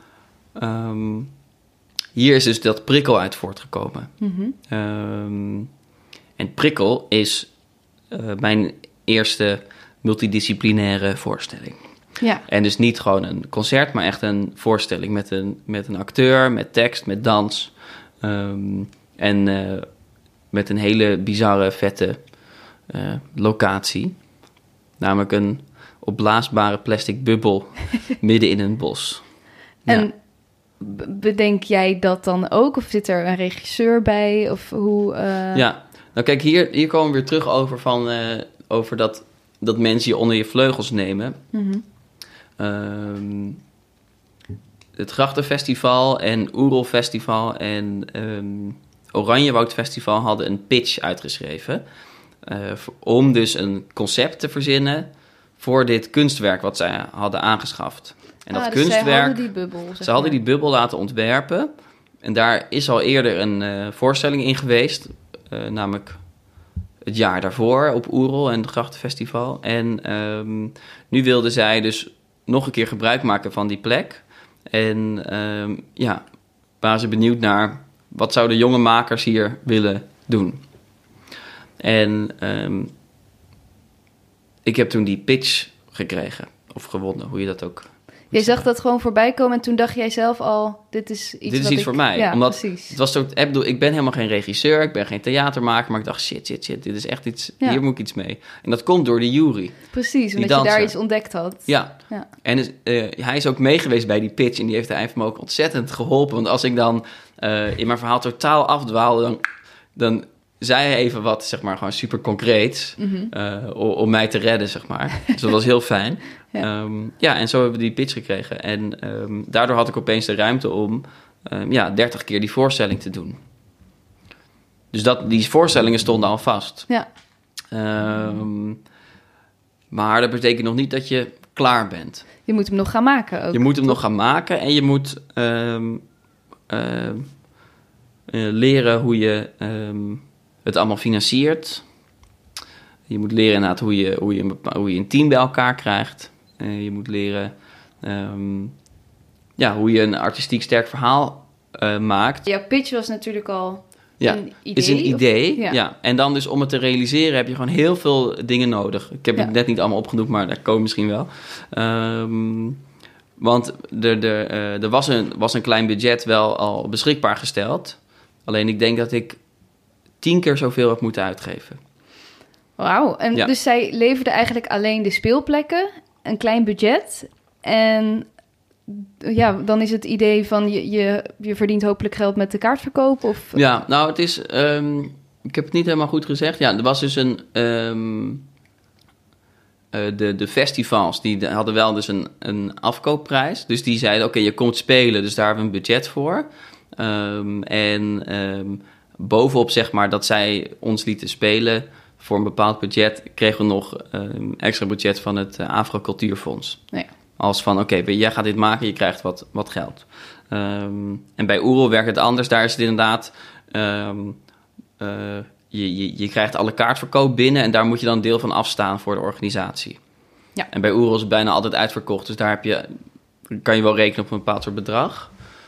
um, hier is dus dat Prikkel uit voortgekomen. Mm-hmm. Um, en Prikkel is uh, mijn eerste multidisciplinaire voorstelling. Ja. En dus niet gewoon een concert, maar echt een voorstelling met een, met een acteur, met tekst, met dans. Um, en uh, met een hele bizarre, vette uh, locatie. Namelijk een opblaasbare plastic bubbel midden in een bos. En ja. bedenk jij dat dan ook? Of zit er een regisseur bij? Of hoe? Uh... Ja, nou kijk, hier, hier komen we weer terug over, van, uh, over dat, dat mensen je onder je vleugels nemen. Mm-hmm. Um, het Grachtenfestival en Oerol Festival en um, Oranjewoud Festival hadden een pitch uitgeschreven. Uh, om dus een concept te verzinnen voor dit kunstwerk wat zij hadden aangeschaft. En dat ah, dus kunstwerk, zij hadden die bubbel. Zeg ze hadden die bubbel laten ontwerpen. En daar is al eerder een uh, voorstelling in geweest. Uh, namelijk het jaar daarvoor op Oerol en het Grachtenfestival. En um, nu wilden zij dus nog een keer gebruik maken van die plek. En um, ja, waren ze benieuwd naar wat zouden jonge makers hier willen doen. En um, ik heb toen die pitch gekregen. Of gewonnen, hoe je dat ook... Je zag dat gewoon voorbij komen en toen dacht jij zelf al, dit is iets Dit is wat iets ik... voor mij. Ja, Omdat precies. het was zo, ik bedoel, ik ben helemaal geen regisseur, ik ben geen theatermaker, maar ik dacht, shit, shit, shit, dit is echt iets, Ja. hier moet ik iets mee. En dat komt door de jury. Precies, omdat je dansen. daar iets ontdekt had. Ja, Ja. en is, uh, hij is ook meegeweest bij die pitch en die heeft eigenlijk me ook ontzettend geholpen. Want als ik dan uh, in mijn verhaal totaal afdwaalde, dan, dan zei hij even wat, zeg maar, gewoon super concreets Mm-hmm. uh, om, om mij te redden, zeg maar. Dus dat was heel fijn. Ja. Um, ja, en zo hebben we die pitch gekregen. En um, daardoor had ik opeens de ruimte om um, ja, dertig keer die voorstelling te doen. Dus dat, die voorstellingen stonden al vast. Ja. Um, maar dat betekent nog niet dat je klaar bent. Je moet hem nog gaan maken ook. Je moet hem nog gaan maken en je moet um, uh, uh, leren hoe je um, het allemaal financiert. Je moet leren inderdaad hoe je, hoe je, een, bepaal, hoe je een team bij elkaar krijgt. Uh, je moet leren um, ja, hoe je een artistiek sterk verhaal uh, maakt. Jouw pitch was natuurlijk al Ja, een idee. is een idee. Of, ja. ja. En dan dus om het te realiseren heb je gewoon heel veel dingen nodig. Ik heb Ja. het net niet allemaal opgenoemd, maar daar komen misschien wel. Um, want er, er, uh, er was, een, was een klein budget wel al beschikbaar gesteld. Alleen ik denk dat ik tien keer zoveel heb moeten uitgeven. Wauw. En Ja. dus zij leverde eigenlijk alleen de speelplekken, een klein budget. En ja, dan is het idee van je, je, je verdient hopelijk geld met de kaartverkoop? Of... Ja, nou het is... Um, ik heb het niet helemaal goed gezegd. Ja, er was dus een... Um, uh, de, de festivals, die hadden wel dus een, een afkoopprijs. Dus die zeiden, oké, okay, je komt spelen, dus daar hebben we een budget voor. Um, en um, bovenop zeg maar dat zij ons lieten spelen voor een bepaald budget, kregen we nog um, extra budget van het uh, Afro-Cultuurfonds. Nee. Als van, oké, okay, jij gaat dit maken, je krijgt wat, wat geld. Um, en bij Oerol werkt het anders. Daar is het inderdaad... Um, uh, je, je, je krijgt alle kaartverkoop binnen en daar moet je dan deel van afstaan voor de organisatie. Ja. En bij Oerol is het bijna altijd uitverkocht. Dus daar heb je, kan je wel rekenen op een bepaald soort bedrag.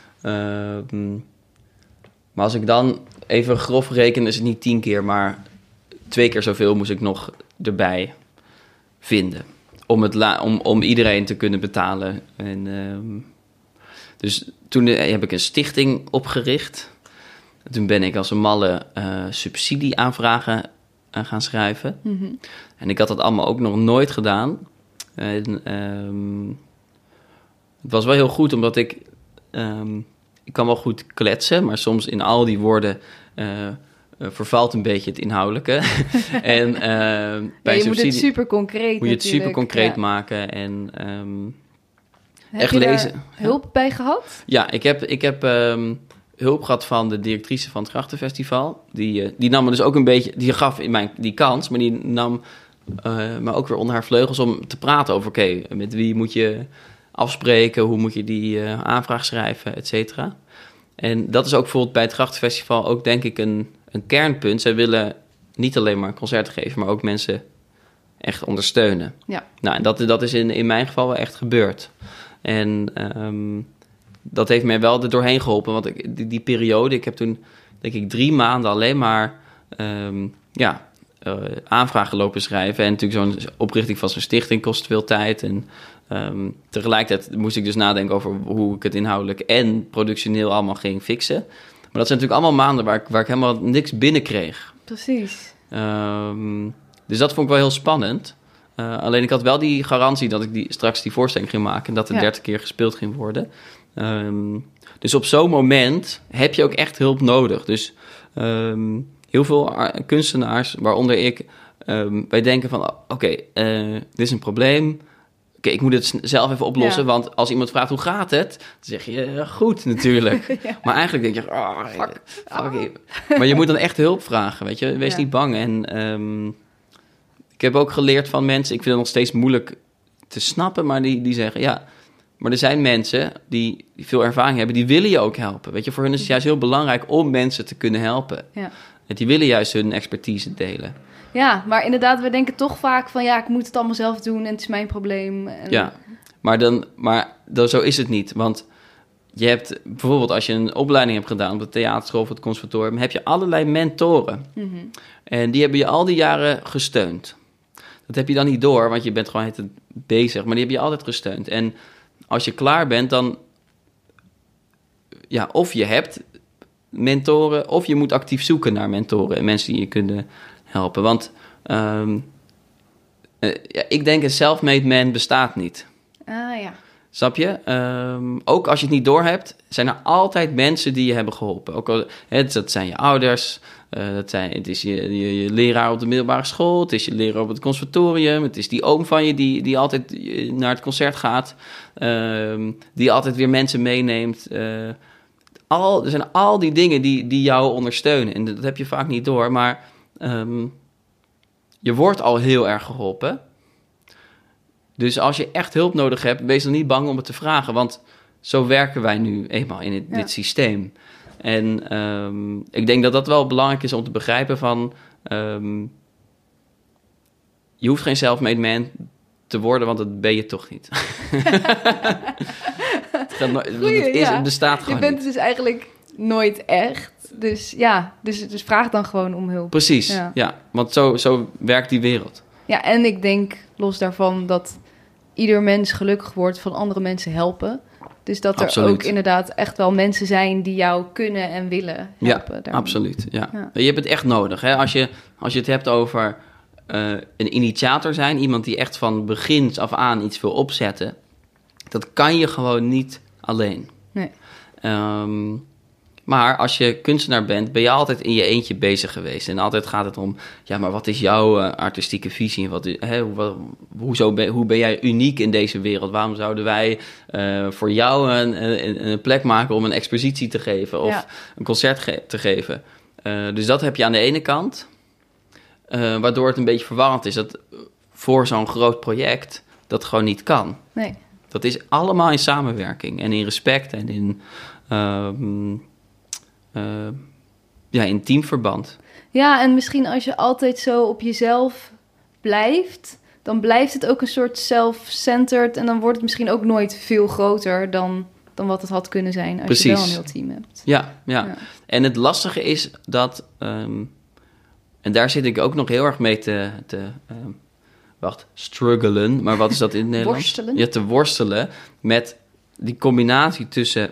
Um, maar als ik dan even grof reken, is het niet tien keer, maar twee keer zoveel moest ik nog erbij vinden. Om, het la- om, om iedereen te kunnen betalen. En, um, dus toen heb ik een stichting opgericht. Toen ben ik als een malle uh, subsidieaanvragen uh, gaan schrijven. Mm-hmm. En ik had dat allemaal ook nog nooit gedaan. En, um, het was wel heel goed, omdat ik... Um, ik kan wel goed kletsen, maar soms in al die woorden... Uh, Uh, vervalt een beetje het inhoudelijke. en, uh, ja, bij je subsidie, moet het super concreet moet je het super concreet ja. maken en um, heb echt je lezen. Daar hulp ja. bij gehad? Ja, ik heb, ik heb um, hulp gehad van de directrice van het Grachtenfestival. Die, uh, die nam me dus ook een beetje, die gaf in mijn die kans, maar die nam uh, me ook weer onder haar vleugels om te praten over, oké, okay, met wie moet je afspreken, hoe moet je die uh, aanvraag schrijven, et cetera. En dat is ook bijvoorbeeld bij het Grachtenfestival ook denk ik een een kernpunt. Zij willen niet alleen maar concerten geven, maar ook mensen echt ondersteunen. Ja. Nou, en dat, dat is in, in mijn geval wel echt gebeurd. En um, dat heeft mij wel er doorheen geholpen. Want ik, die, die periode, ik heb toen denk ik drie maanden alleen maar um, ja, uh, aanvragen lopen schrijven. En natuurlijk zo'n oprichting van zo'n stichting kost veel tijd. En um, tegelijkertijd moest ik dus nadenken over hoe ik het inhoudelijk en productioneel allemaal ging fixen. Maar dat zijn natuurlijk allemaal maanden waar ik, waar ik helemaal niks binnenkreeg. Precies. Um, dus dat vond ik wel heel spannend. Uh, alleen ik had wel die garantie dat ik die, straks die voorstelling ging maken... en dat er ja. dertig keer gespeeld ging worden. Um, dus op zo'n moment heb je ook echt hulp nodig. Dus um, heel veel kunstenaars, waaronder ik... Um, wij denken van, oké, okay, uh, dit is een probleem... oké, ik moet het zelf even oplossen. Ja. Want als iemand vraagt hoe gaat het, dan zeg je uh, goed natuurlijk. ja. Maar eigenlijk denk je, oh, fuck, fuck oh. Maar je moet dan echt hulp vragen, weet je. Wees ja. niet bang. En um, ik heb ook geleerd van mensen, ik vind het nog steeds moeilijk te snappen, maar die, die zeggen, ja, maar er zijn mensen die, die veel ervaring hebben, die willen je ook helpen. Weet je, voor hen is het juist heel belangrijk om mensen te kunnen helpen. Ja. En die willen juist hun expertise delen. Ja, maar inderdaad, we denken toch vaak van, ja, ik moet het allemaal zelf doen en het is mijn probleem. En... Ja, maar, dan, maar dan, zo is het niet. Want je hebt bijvoorbeeld, als je een opleiding hebt gedaan op de theaterschool of het conservatorium, heb je allerlei mentoren. Mm-hmm. En die hebben je al die jaren gesteund. Dat heb je dan niet door, want je bent gewoon het bezig, maar die heb je altijd gesteund. En als je klaar bent, dan, ja, of je hebt mentoren, of je moet actief zoeken naar mentoren en mensen die je kunnen helpen. Want um, uh, ja, ik denk een self-made man bestaat niet. Ah ja. Snap je? Um, ook als je het niet doorhebt, zijn er altijd mensen die je hebben geholpen. Ook al, het, dat zijn je ouders, uh, dat zijn, het is je, je, je leraar op de middelbare school, het is je leraar op het conservatorium, het is die oom van je die, die altijd naar het concert gaat, um, die altijd weer mensen meeneemt. Uh, al, er zijn al die dingen die, die jou ondersteunen. En dat heb je vaak niet door, maar um, je wordt al heel erg geholpen. Dus als je echt hulp nodig hebt, wees dan niet bang om het te vragen. Want zo werken wij nu eenmaal in dit, ja. dit systeem. En um, ik denk dat dat wel belangrijk is om te begrijpen van... Um, je hoeft geen self-made man te worden, want dat ben je toch niet. het, gaat no- Goeie, het, is, ja. het bestaat gewoon Je bent niet. dus eigenlijk nooit echt. Dus ja, dus, dus vraag dan gewoon om hulp. Precies, ja. ja. Want zo, zo werkt die wereld. Ja, en ik denk los daarvan dat ieder mens gelukkig wordt van andere mensen helpen. Dus dat er absoluut. ook inderdaad echt wel mensen zijn die jou kunnen en willen helpen. Ja, daarmee. absoluut. Ja. Ja. Je hebt het echt nodig. Hè? Als, je, als je het hebt over uh, een initiator zijn, iemand die echt van begins af aan iets wil opzetten, dat kan je gewoon niet alleen. Nee. Um, maar als je kunstenaar bent, ben je altijd in je eentje bezig geweest. En altijd gaat het om, ja, maar wat is jouw uh, artistieke visie? Wat, hè, hoe, hoezo ben, hoe ben jij uniek in deze wereld? Waarom zouden wij uh, voor jou een, een, een plek maken om een expositie te geven of ja. een concert ge- te geven? Uh, dus dat heb je aan de ene kant, uh, waardoor het een beetje verwarrend is. Dat voor zo'n groot project dat gewoon niet kan. Nee. Dat is allemaal in samenwerking en in respect en in... Um, Uh, ja, in teamverband. Ja, en misschien als je altijd zo op jezelf blijft, dan blijft het ook een soort self-centered en dan wordt het misschien ook nooit veel groter dan, dan wat het had kunnen zijn als Precies. je wel een heel team hebt. Ja, ja, ja. En het lastige is dat, um, en daar zit ik ook nog heel erg mee te, te um, wacht, struggelen, maar wat is dat in het Nederlands? Worstelen. Ja, te worstelen met die combinatie tussen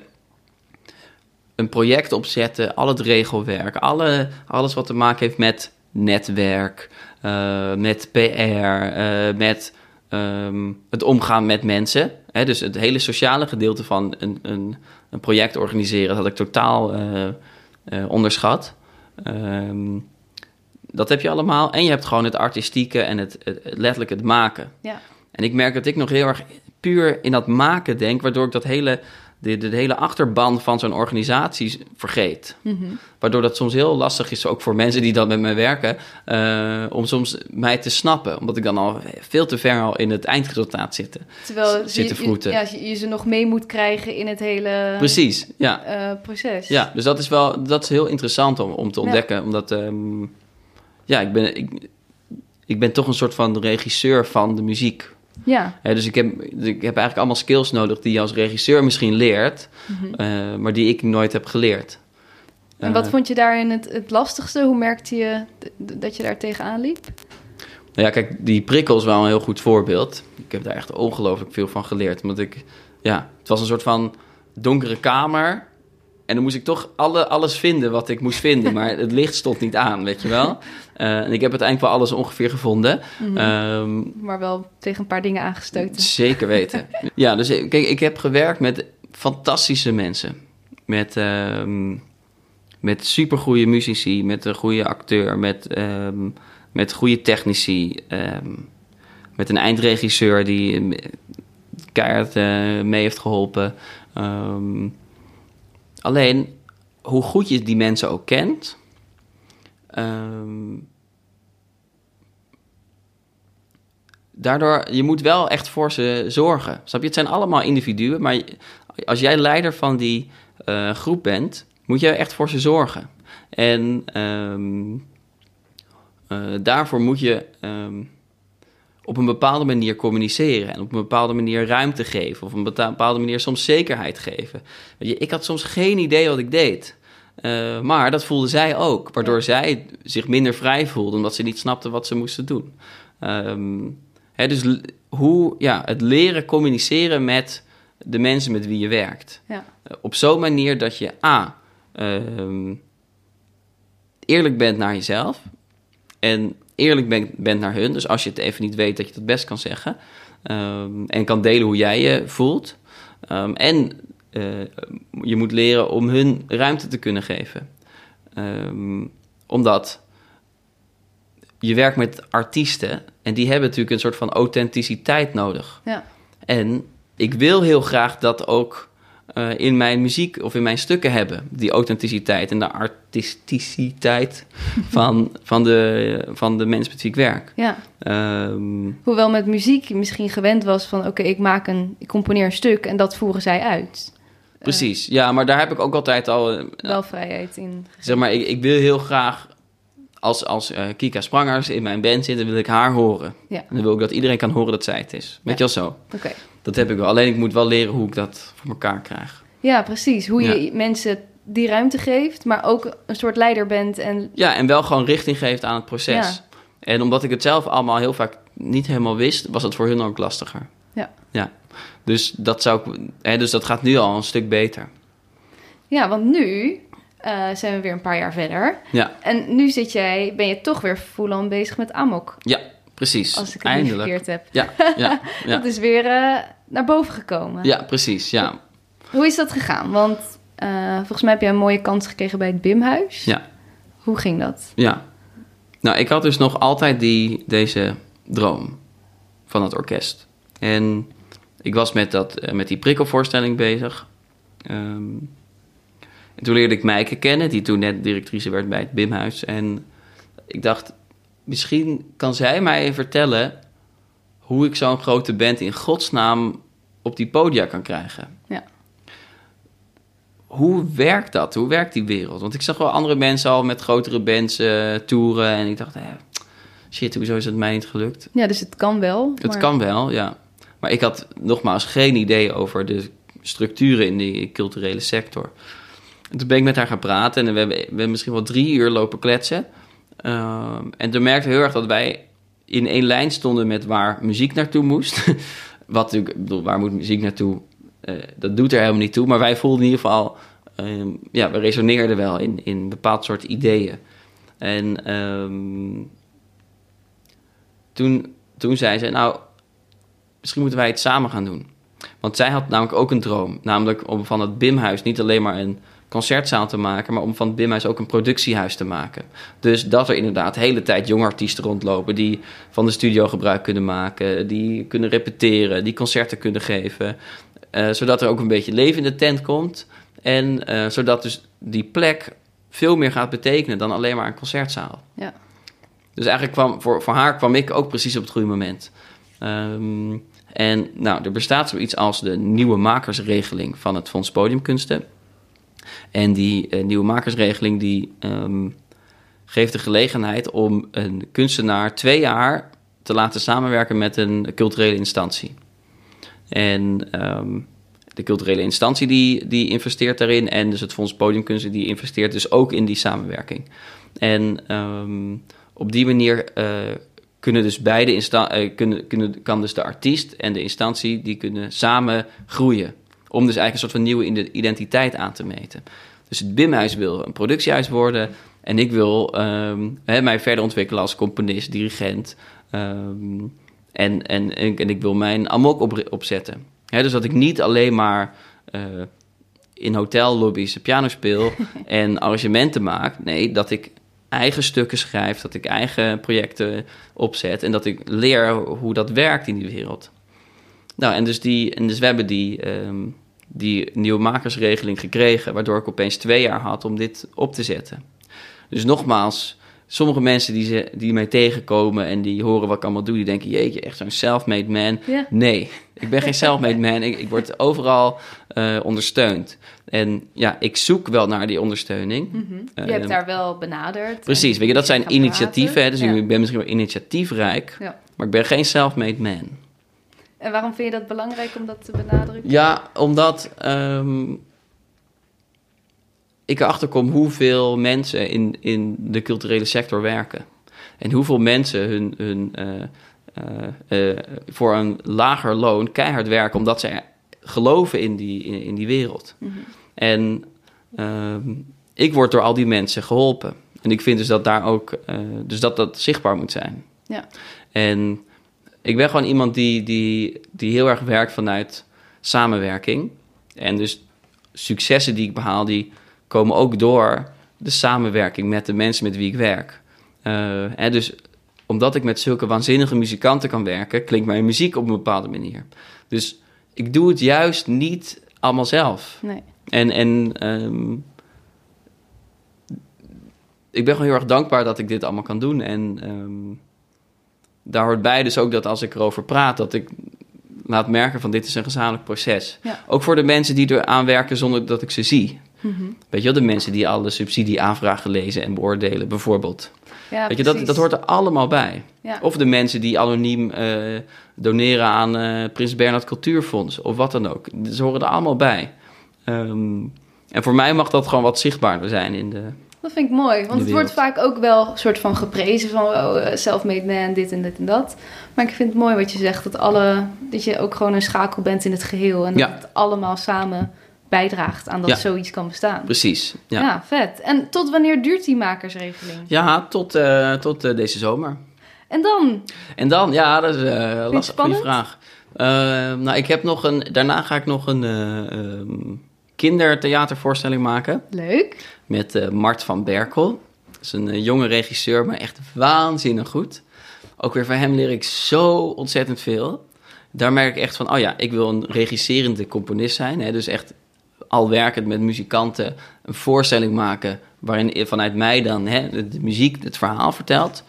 een project opzetten, al het regelwerk, alle, alles wat te maken heeft met netwerk, uh, met P R, uh, met um, het omgaan met mensen. Hè, dus het hele sociale gedeelte van een, een, een project organiseren, dat had ik totaal uh, uh, onderschat. Um, dat heb je allemaal. En je hebt gewoon het artistieke en het, het, het letterlijk het maken. Ja. En ik merk dat ik nog heel erg puur in dat maken denk, waardoor ik dat hele... De, de hele achterban van zo'n organisatie vergeet. Mm-hmm. Waardoor dat soms heel lastig is, ook voor mensen die dan met mij werken, uh, om soms mij te snappen. Omdat ik dan al veel te ver al in het eindresultaat zit, Terwijl zit te vroeten. Je, ja, je ze nog mee moet krijgen in het hele Precies, ja. uh, proces. Ja, dus dat is wel dat is heel interessant om, om te ontdekken. Ja. Omdat, um, ja, ik ben, ik, ik ben toch een soort van regisseur van de muziek. Ja. Ja, dus ik heb, ik heb eigenlijk allemaal skills nodig die je als regisseur misschien leert, mm-hmm. uh, maar die ik nooit heb geleerd. En wat uh, vond je daarin het, het lastigste? Hoe merkte je d- d- dat je daar tegenaan liep? Nou ja, kijk, die prikkel is wel een heel goed voorbeeld. Ik heb daar echt ongelooflijk veel van geleerd. Omdat ik, ja, het was een soort van donkere kamer. En dan moest ik toch alle, alles vinden wat ik moest vinden. Maar het licht stond niet aan, weet je wel. Uh, en ik heb uiteindelijk wel alles ongeveer gevonden. Mm-hmm. Um, maar wel tegen een paar dingen aangestoten. Zeker weten. Ja, dus kijk, ik heb gewerkt met fantastische mensen. Met, um, met supergoeie muzici, met een goede acteur, met, um, met goede technici. Um, met een eindregisseur die keihard uh, mee heeft geholpen. Um, alleen, hoe goed je die mensen ook kent... Um, daardoor, je moet wel echt voor ze zorgen. Snap je? Het zijn allemaal individuen, maar als jij leider van die uh, groep bent, moet je echt voor ze zorgen. En um, uh, daarvoor moet je um, op een bepaalde manier communiceren en op een bepaalde manier ruimte geven of op een bepaalde manier soms zekerheid geven. Weet je, ik had soms geen idee wat ik deed. Uh, maar dat voelden zij ook, waardoor ja. zij zich minder vrij voelden omdat ze niet snapten wat ze moesten doen. Um, hè, dus l- hoe ja, het leren communiceren met de mensen met wie je werkt. Ja. Uh, op zo'n manier dat je a, um, eerlijk bent naar jezelf en eerlijk ben, bent naar hun. Dus als je het even niet weet, dat je het best kan zeggen. Um, en kan delen hoe jij je voelt. Um, en uh, je moet leren om hun ruimte te kunnen geven. Um, omdat je werkt met artiesten en die hebben natuurlijk een soort van authenticiteit nodig. Ja. En ik wil heel graag dat ook uh, in mijn muziek of in mijn stukken hebben. Die authenticiteit en de artisticiteit van, van, de, van de mensen met wie ik werk. Ja. Um, Hoewel met muziek je misschien gewend was van... oké, okay, ik maak een, ik componeer een stuk en dat voeren zij uit. Precies, ja, maar daar heb ik ook altijd al... Uh, wel vrijheid in gegeven. Zeg maar, ik, ik wil heel graag... Als, als uh, Kika Sprangers in mijn band zit, dan wil ik haar horen. Ja. En dan wil ik dat iedereen kan horen dat zij het is. Weet ja. je wel zo? Okay. Dat heb ik wel. Alleen ik moet wel leren hoe ik dat voor elkaar krijg. Ja, precies. Hoe je ja. mensen die ruimte geeft, maar ook een soort leider bent. En... Ja, en wel gewoon richting geeft aan het proces. Ja. En omdat ik het zelf allemaal heel vaak niet helemaal wist, was het voor hun ook lastiger. Ja. Ja. Dus dat zou ik, hè, dus dat gaat nu al een stuk beter. Ja, want nu... Uh, zijn we weer een paar jaar verder. Ja. En nu zit jij, ben je toch weer full-on bezig met Amok. Ja, precies. Als ik het Eindelijk. niet verkeerd heb. Ja, ja, ja. Dat is weer uh, naar boven gekomen. Ja, precies, ja. Hoe is dat gegaan? Want uh, volgens mij heb jij een mooie kans gekregen bij het Bimhuis. Ja. Hoe ging dat? Ja. Nou, ik had dus nog altijd die, deze droom van het orkest. En ik was met, dat, uh, met die prikkelvoorstelling bezig. Um, En toen leerde ik Meike kennen, die toen net directrice werd bij het Bimhuis. En ik dacht, misschien kan zij mij vertellen hoe ik zo'n grote band in godsnaam op die podia kan krijgen. Ja. Hoe werkt dat? Hoe werkt die wereld? Want ik zag wel andere mensen al met grotere bands uh, toeren. En ik dacht, eh, shit, hoezo is het mij niet gelukt? Ja, dus het kan wel. Het maar... kan wel, ja. Maar ik had nogmaals geen idee over de structuren in die culturele sector. En toen ben ik met haar gaan praten en we hebben, we hebben misschien wel drie uur lopen kletsen. Uh, en toen merkte ik heel erg dat wij in één lijn stonden met waar muziek naartoe moest. Wat natuurlijk, ik bedoel, waar moet muziek naartoe? Uh, dat doet er helemaal niet toe. Maar wij voelden in ieder geval, uh, ja, we resoneerden wel in, in een bepaald soort ideeën. En um, toen, toen zei ze, nou, misschien moeten wij het samen gaan doen. Want zij had namelijk ook een droom. Namelijk om van het Bimhuis niet alleen maar een concertzaal te maken, maar om van het Bimhuis ook een productiehuis te maken. Dus dat er inderdaad de hele tijd jonge artiesten rondlopen die van de studio gebruik kunnen maken, die kunnen repeteren, die concerten kunnen geven, uh, zodat er ook een beetje leven in de tent komt en uh, zodat dus die plek veel meer gaat betekenen dan alleen maar een concertzaal. Ja. Dus eigenlijk kwam voor, voor haar kwam ik ook precies op het goede moment. Um, en nou, er bestaat zoiets als de nieuwe makersregeling van het Fonds Podiumkunsten. En die uh, nieuwe makersregeling die um, geeft de gelegenheid om een kunstenaar twee jaar te laten samenwerken met een culturele instantie. En um, de culturele instantie die, die investeert daarin en dus het Fonds Podiumkunsten die investeert dus ook in die samenwerking. En um, op die manier uh, kunnen dus beide insta- uh, kunnen, kunnen, kan dus de artiest en de instantie die kunnen samen groeien. Om dus eigenlijk een soort van nieuwe identiteit aan te meten. Dus het Bimhuis wil een productiehuis worden. En ik wil um, he, mij verder ontwikkelen als componist, dirigent. Um, en, en, en, en ik wil mijn Amok op, opzetten. He, dus dat ik niet alleen maar uh, in hotellobby's piano speel en arrangementen maak. Nee, dat ik eigen stukken schrijf, dat ik eigen projecten opzet. En dat ik leer hoe dat werkt in die wereld. nou, en dus, die, en dus we hebben die, um, die nieuwe makersregeling gekregen, waardoor ik opeens twee jaar had om dit op te zetten. Dus nogmaals, sommige mensen die, ze, die mij tegenkomen en die horen wat ik allemaal doe, die denken, jeetje, echt zo'n self-made man. Ja. Nee, ik ben geen self-made man. Ik, ik word overal uh, ondersteund. En ja, ik zoek wel naar die ondersteuning. Mm-hmm. Je uh, hebt daar wel benaderd. Precies, weet je, dat zijn initiatieven. Hè, dus ja. ik ben misschien wel initiatiefrijk, ja. maar ik ben geen self-made man. En waarom vind je dat belangrijk om dat te benadrukken? Ja, omdat um, ik erachter kom hoeveel mensen in, in de culturele sector werken. En hoeveel mensen hun, hun, uh, uh, uh, voor een lager loon keihard werken, omdat ze geloven in die, in, in die wereld. Mm-hmm. En uh, ik word door al die mensen geholpen. En ik vind dus dat daar ook, uh, dus dat dat zichtbaar moet zijn. Ja. En ik ben gewoon iemand die, die, die heel erg werkt vanuit samenwerking. En dus successen die ik behaal, die komen ook door de samenwerking met de mensen met wie ik werk. Uh, en dus omdat ik met zulke waanzinnige muzikanten kan werken, klinkt mijn muziek op een bepaalde manier. Dus ik doe het juist niet allemaal zelf. Nee. En, en um, ik ben gewoon heel erg dankbaar dat ik dit allemaal kan doen. En um, daar hoort bij dus ook dat als ik erover praat, dat ik laat merken van dit is een gezamenlijk proces. Ja. Ook voor de mensen die eraan werken zonder dat ik ze zie. Mm-hmm. Weet je wel, de mensen die alle subsidieaanvragen lezen en beoordelen bijvoorbeeld. Ja, weet je, dat, dat hoort er allemaal bij. Ja. Of de mensen die anoniem uh, doneren aan uh, Prins Bernhard Cultuurfonds of wat dan ook. Ze horen er allemaal bij. Um, en voor mij mag dat gewoon wat zichtbaarder zijn in de. Dat vind ik mooi, want het wordt vaak ook wel een soort van geprezen van oh, self-made man, dit en dit en dat. Maar ik vind het mooi wat je zegt, dat, alle, dat je ook gewoon een schakel bent in het geheel. En ja. dat het allemaal samen bijdraagt aan dat ja. zoiets kan bestaan. Precies. Ja. ja, vet. En tot wanneer duurt die makersregeling? Ja, tot, uh, tot uh, deze zomer. En dan? En dan, ja, dat is uh, een lastige goede vraag. Uh, nou, ik heb nog een, daarna ga ik nog een uh, um, kindertheatervoorstelling maken. Leuk. Met uh, Mart van Berkel. Dat is een uh, jonge regisseur, maar echt waanzinnig goed. Ook weer van hem leer ik zo ontzettend veel. Daar merk ik echt van, oh ja, ik wil een regisserende componist zijn. Hè, dus echt al werkend met muzikanten een voorstelling maken waarin vanuit mij dan hè, de, de muziek het verhaal vertelt.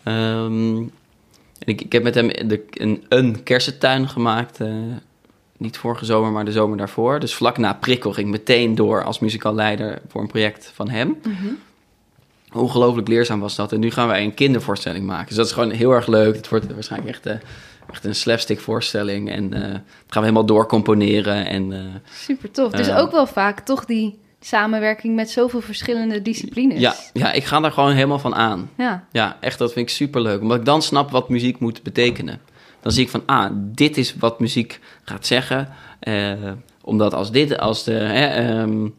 Um, ik, ik heb met hem de, een, een kersentuin gemaakt. Uh, niet vorige zomer, maar de zomer daarvoor. Dus vlak na Prikkel ging ik meteen door als muzikaalleider voor een project van hem. Mm-hmm. Ongelooflijk leerzaam was dat. En nu gaan wij een kindervoorstelling maken. Dus dat is gewoon heel erg leuk. Het wordt waarschijnlijk echt, uh, echt een slapstick voorstelling. En uh, dat gaan we helemaal doorcomponeren. En, uh, super tof. Dus uh, ook wel vaak toch die samenwerking met zoveel verschillende disciplines. Ja, ja, ik ga daar gewoon helemaal van aan. Ja. Ja, echt, dat vind ik superleuk. Omdat ik dan snap wat muziek moet betekenen. Dan zie ik van, ah, dit is wat muziek gaat zeggen. Uh, omdat als dit, als de... Hè, um,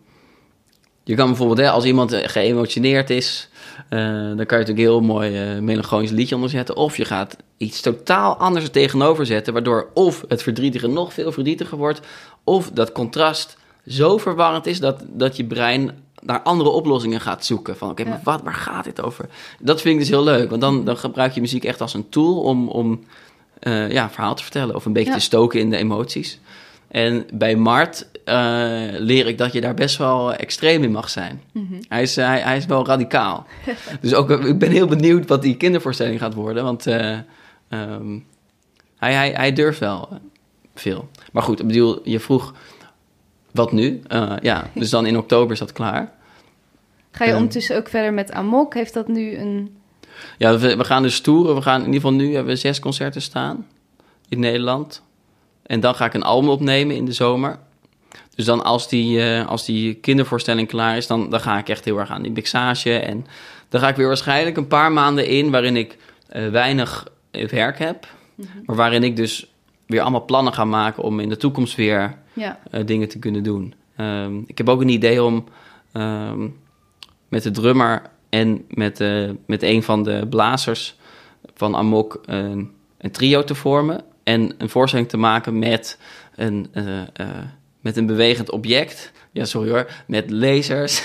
je kan bijvoorbeeld, hè, als iemand geëmotioneerd is, uh, dan kan je natuurlijk een heel mooi uh, melancholisch liedje onderzetten. Of je gaat iets totaal anders er tegenover zetten, waardoor of het verdrietige nog veel verdrietiger wordt, of dat contrast zo verwarrend is dat, dat je brein naar andere oplossingen gaat zoeken. Van oké, okay, ja. maar wat, waar gaat dit over? Dat vind ik dus heel leuk, want dan, dan gebruik je muziek echt als een tool om, om uh, ja, een verhaal te vertellen of een beetje ja. te stoken in de emoties. En bij Mart uh, leer ik dat je daar best wel extreem in mag zijn. Mm-hmm. Hij, is, uh, hij, hij is wel radicaal. Dus ook, ik ben heel benieuwd wat die kindervoorstelling gaat worden. Want uh, um, hij, hij, hij durft wel veel. Maar goed, ik bedoel, je vroeg wat nu? Uh, ja, dus dan in oktober is dat klaar. Ga je um, ondertussen ook verder met Amok? Heeft dat nu een... Ja, we, we gaan dus toeren. We gaan in ieder geval nu hebben we zes concerten staan in Nederland. En dan ga ik een album opnemen in de zomer. Dus dan als die, uh, als die kindervoorstelling klaar is, dan, dan ga ik echt heel erg aan die mixage. En dan ga ik weer waarschijnlijk een paar maanden in waarin ik uh, weinig werk heb. Mm-hmm. Maar waarin ik dus weer allemaal plannen ga maken om in de toekomst weer ja. uh, dingen te kunnen doen. Um, ik heb ook een idee om um, met de drummer en met, uh, met een van de blazers van Amok uh, een trio te vormen. En een voorstelling te maken met een, uh, uh, met een bewegend object. Ja, sorry hoor. Met lasers.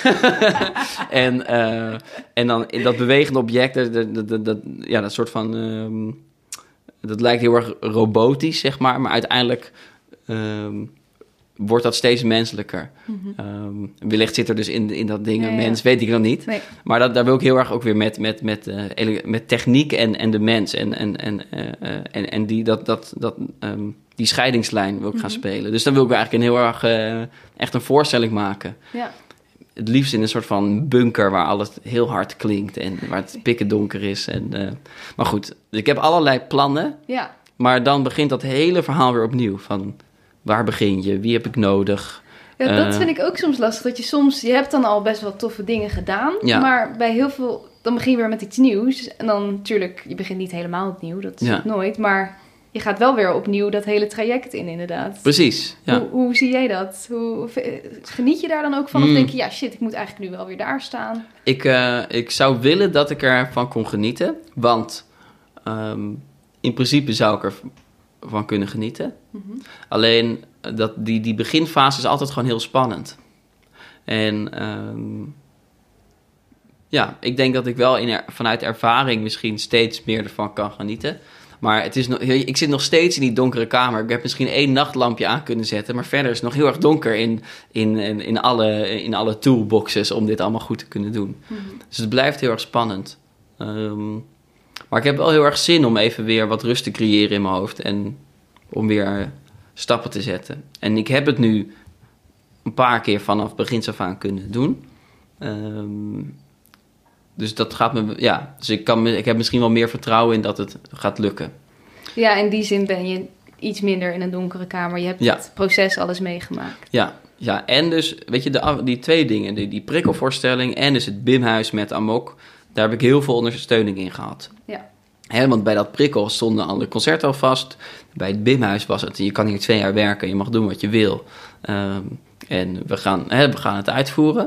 en, uh, en dan in dat bewegende object, dat, dat, dat, dat, ja, dat soort van um, dat lijkt heel erg robotisch, zeg maar. Maar uiteindelijk um, wordt dat steeds menselijker. Mm-hmm. Um, wellicht zit er dus in, in dat ding een ja, ja. mens, weet ik nog niet. Nee. Maar dat, daar wil ik heel erg ook weer met, met, met, uh, met techniek en, en de mens. En, en, en, uh, en, en die, dat, dat, dat, um, die scheidingslijn wil ik mm-hmm. gaan spelen. Dus dan wil ik eigenlijk een heel erg uh, echt een voorstelling maken. Ja. Het liefst in een soort van bunker waar alles heel hard klinkt en waar het pikken donker is. En, uh, maar goed, ik heb allerlei plannen. Ja. Maar dan begint dat hele verhaal weer opnieuw. Van waar begin je? Wie heb ik nodig? Ja, dat uh, vind ik ook soms lastig. Dat je soms, je hebt dan al best wel toffe dingen gedaan. Ja. Maar bij heel veel, dan begin je weer met iets nieuws. En dan natuurlijk, je begint niet helemaal opnieuw. Dat is ja. het nooit. Maar je gaat wel weer opnieuw dat hele traject in, inderdaad. Precies, ja. Hoe, hoe zie jij dat? Hoe, geniet je daar dan ook van? Mm. Of denk je, ja shit, ik moet eigenlijk nu wel weer daar staan? Ik, uh, ik zou willen dat ik ervan kon genieten. Want um, in principe zou ik ervan kunnen genieten. Mm-hmm. Alleen, dat, die, die beginfase is altijd gewoon heel spannend. En um, ja, ik denk dat ik wel in er, vanuit ervaring misschien steeds meer ervan kan genieten. Maar het is nog, ik zit nog steeds in die donkere kamer. Ik heb misschien één nachtlampje aan kunnen zetten. Maar verder is het nog heel erg donker in, in, in, in, alle, in alle toolboxes om dit allemaal goed te kunnen doen. Mm-hmm. Dus het blijft heel erg spannend. Um, maar ik heb wel heel erg zin om even weer wat rust te creëren in mijn hoofd. En om weer stappen te zetten. En ik heb het nu een paar keer vanaf begins af aan kunnen doen. Um, Dus dat gaat me, ja. Dus ik, kan, ik heb misschien wel meer vertrouwen in dat het gaat lukken. Ja, in die zin ben je iets minder in een donkere kamer. Je hebt ja. het proces alles meegemaakt. Ja, ja. En dus, weet je, de, die twee dingen. Die, die prikkelvoorstelling en dus het Bimhuis met Amok. Daar heb ik heel veel ondersteuning in gehad. Ja. He, want bij dat prikkel stonden alle concerten al vast. Bij het Bimhuis was het, je kan hier twee jaar werken. Je mag doen wat je wil. Um, en we gaan, he, we gaan het uitvoeren.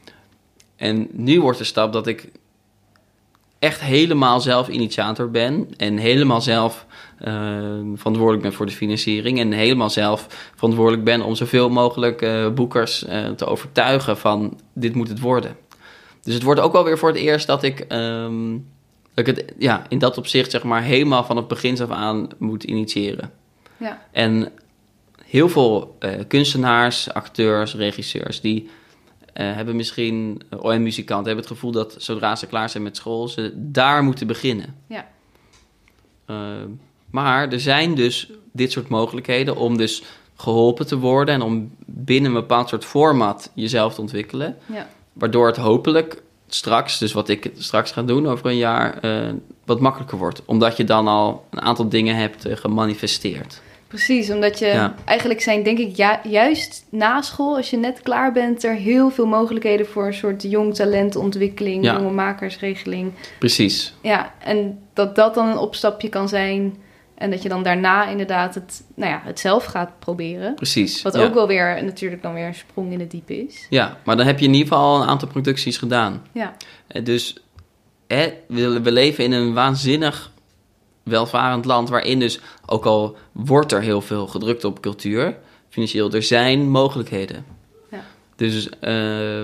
En nu wordt de stap dat ik echt helemaal zelf initiator ben. En helemaal zelf uh, verantwoordelijk ben voor de financiering. En helemaal zelf verantwoordelijk ben om zoveel mogelijk uh, boekers uh, te overtuigen van dit moet het worden. Dus het wordt ook wel weer voor het eerst dat ik, um, dat ik het ja, in dat opzicht zeg maar helemaal van het begin af aan moet initiëren. Ja. En heel veel uh, kunstenaars, acteurs, regisseurs die Uh, hebben misschien, uh, en muzikanten hebben het gevoel dat zodra ze klaar zijn met school, ze daar moeten beginnen. Ja. Uh, maar er zijn dus dit soort mogelijkheden om dus geholpen te worden en om binnen een bepaald soort format jezelf te ontwikkelen. Ja. Waardoor het hopelijk straks, dus wat ik straks ga doen over een jaar, uh, wat makkelijker wordt. Omdat je dan al een aantal dingen hebt uh, gemanifesteerd. Precies, omdat je ja. eigenlijk zijn, denk ik, ja, juist na school, als je net klaar bent, er heel veel mogelijkheden voor een soort jong talentontwikkeling, ja. jonge makersregeling. Precies. Ja, en dat dat dan een opstapje kan zijn en dat je dan daarna inderdaad het, nou ja, het zelf gaat proberen. Precies. Wat ja. ook wel weer natuurlijk dan weer een sprong in het diepe is. Ja, maar dan heb je in ieder geval al een aantal producties gedaan. Ja. Dus hè, we, we leven in een waanzinnig welvarend land waarin dus, ook al wordt er heel veel gedrukt op cultuur, financieel, er zijn mogelijkheden. Ja. Dus uh,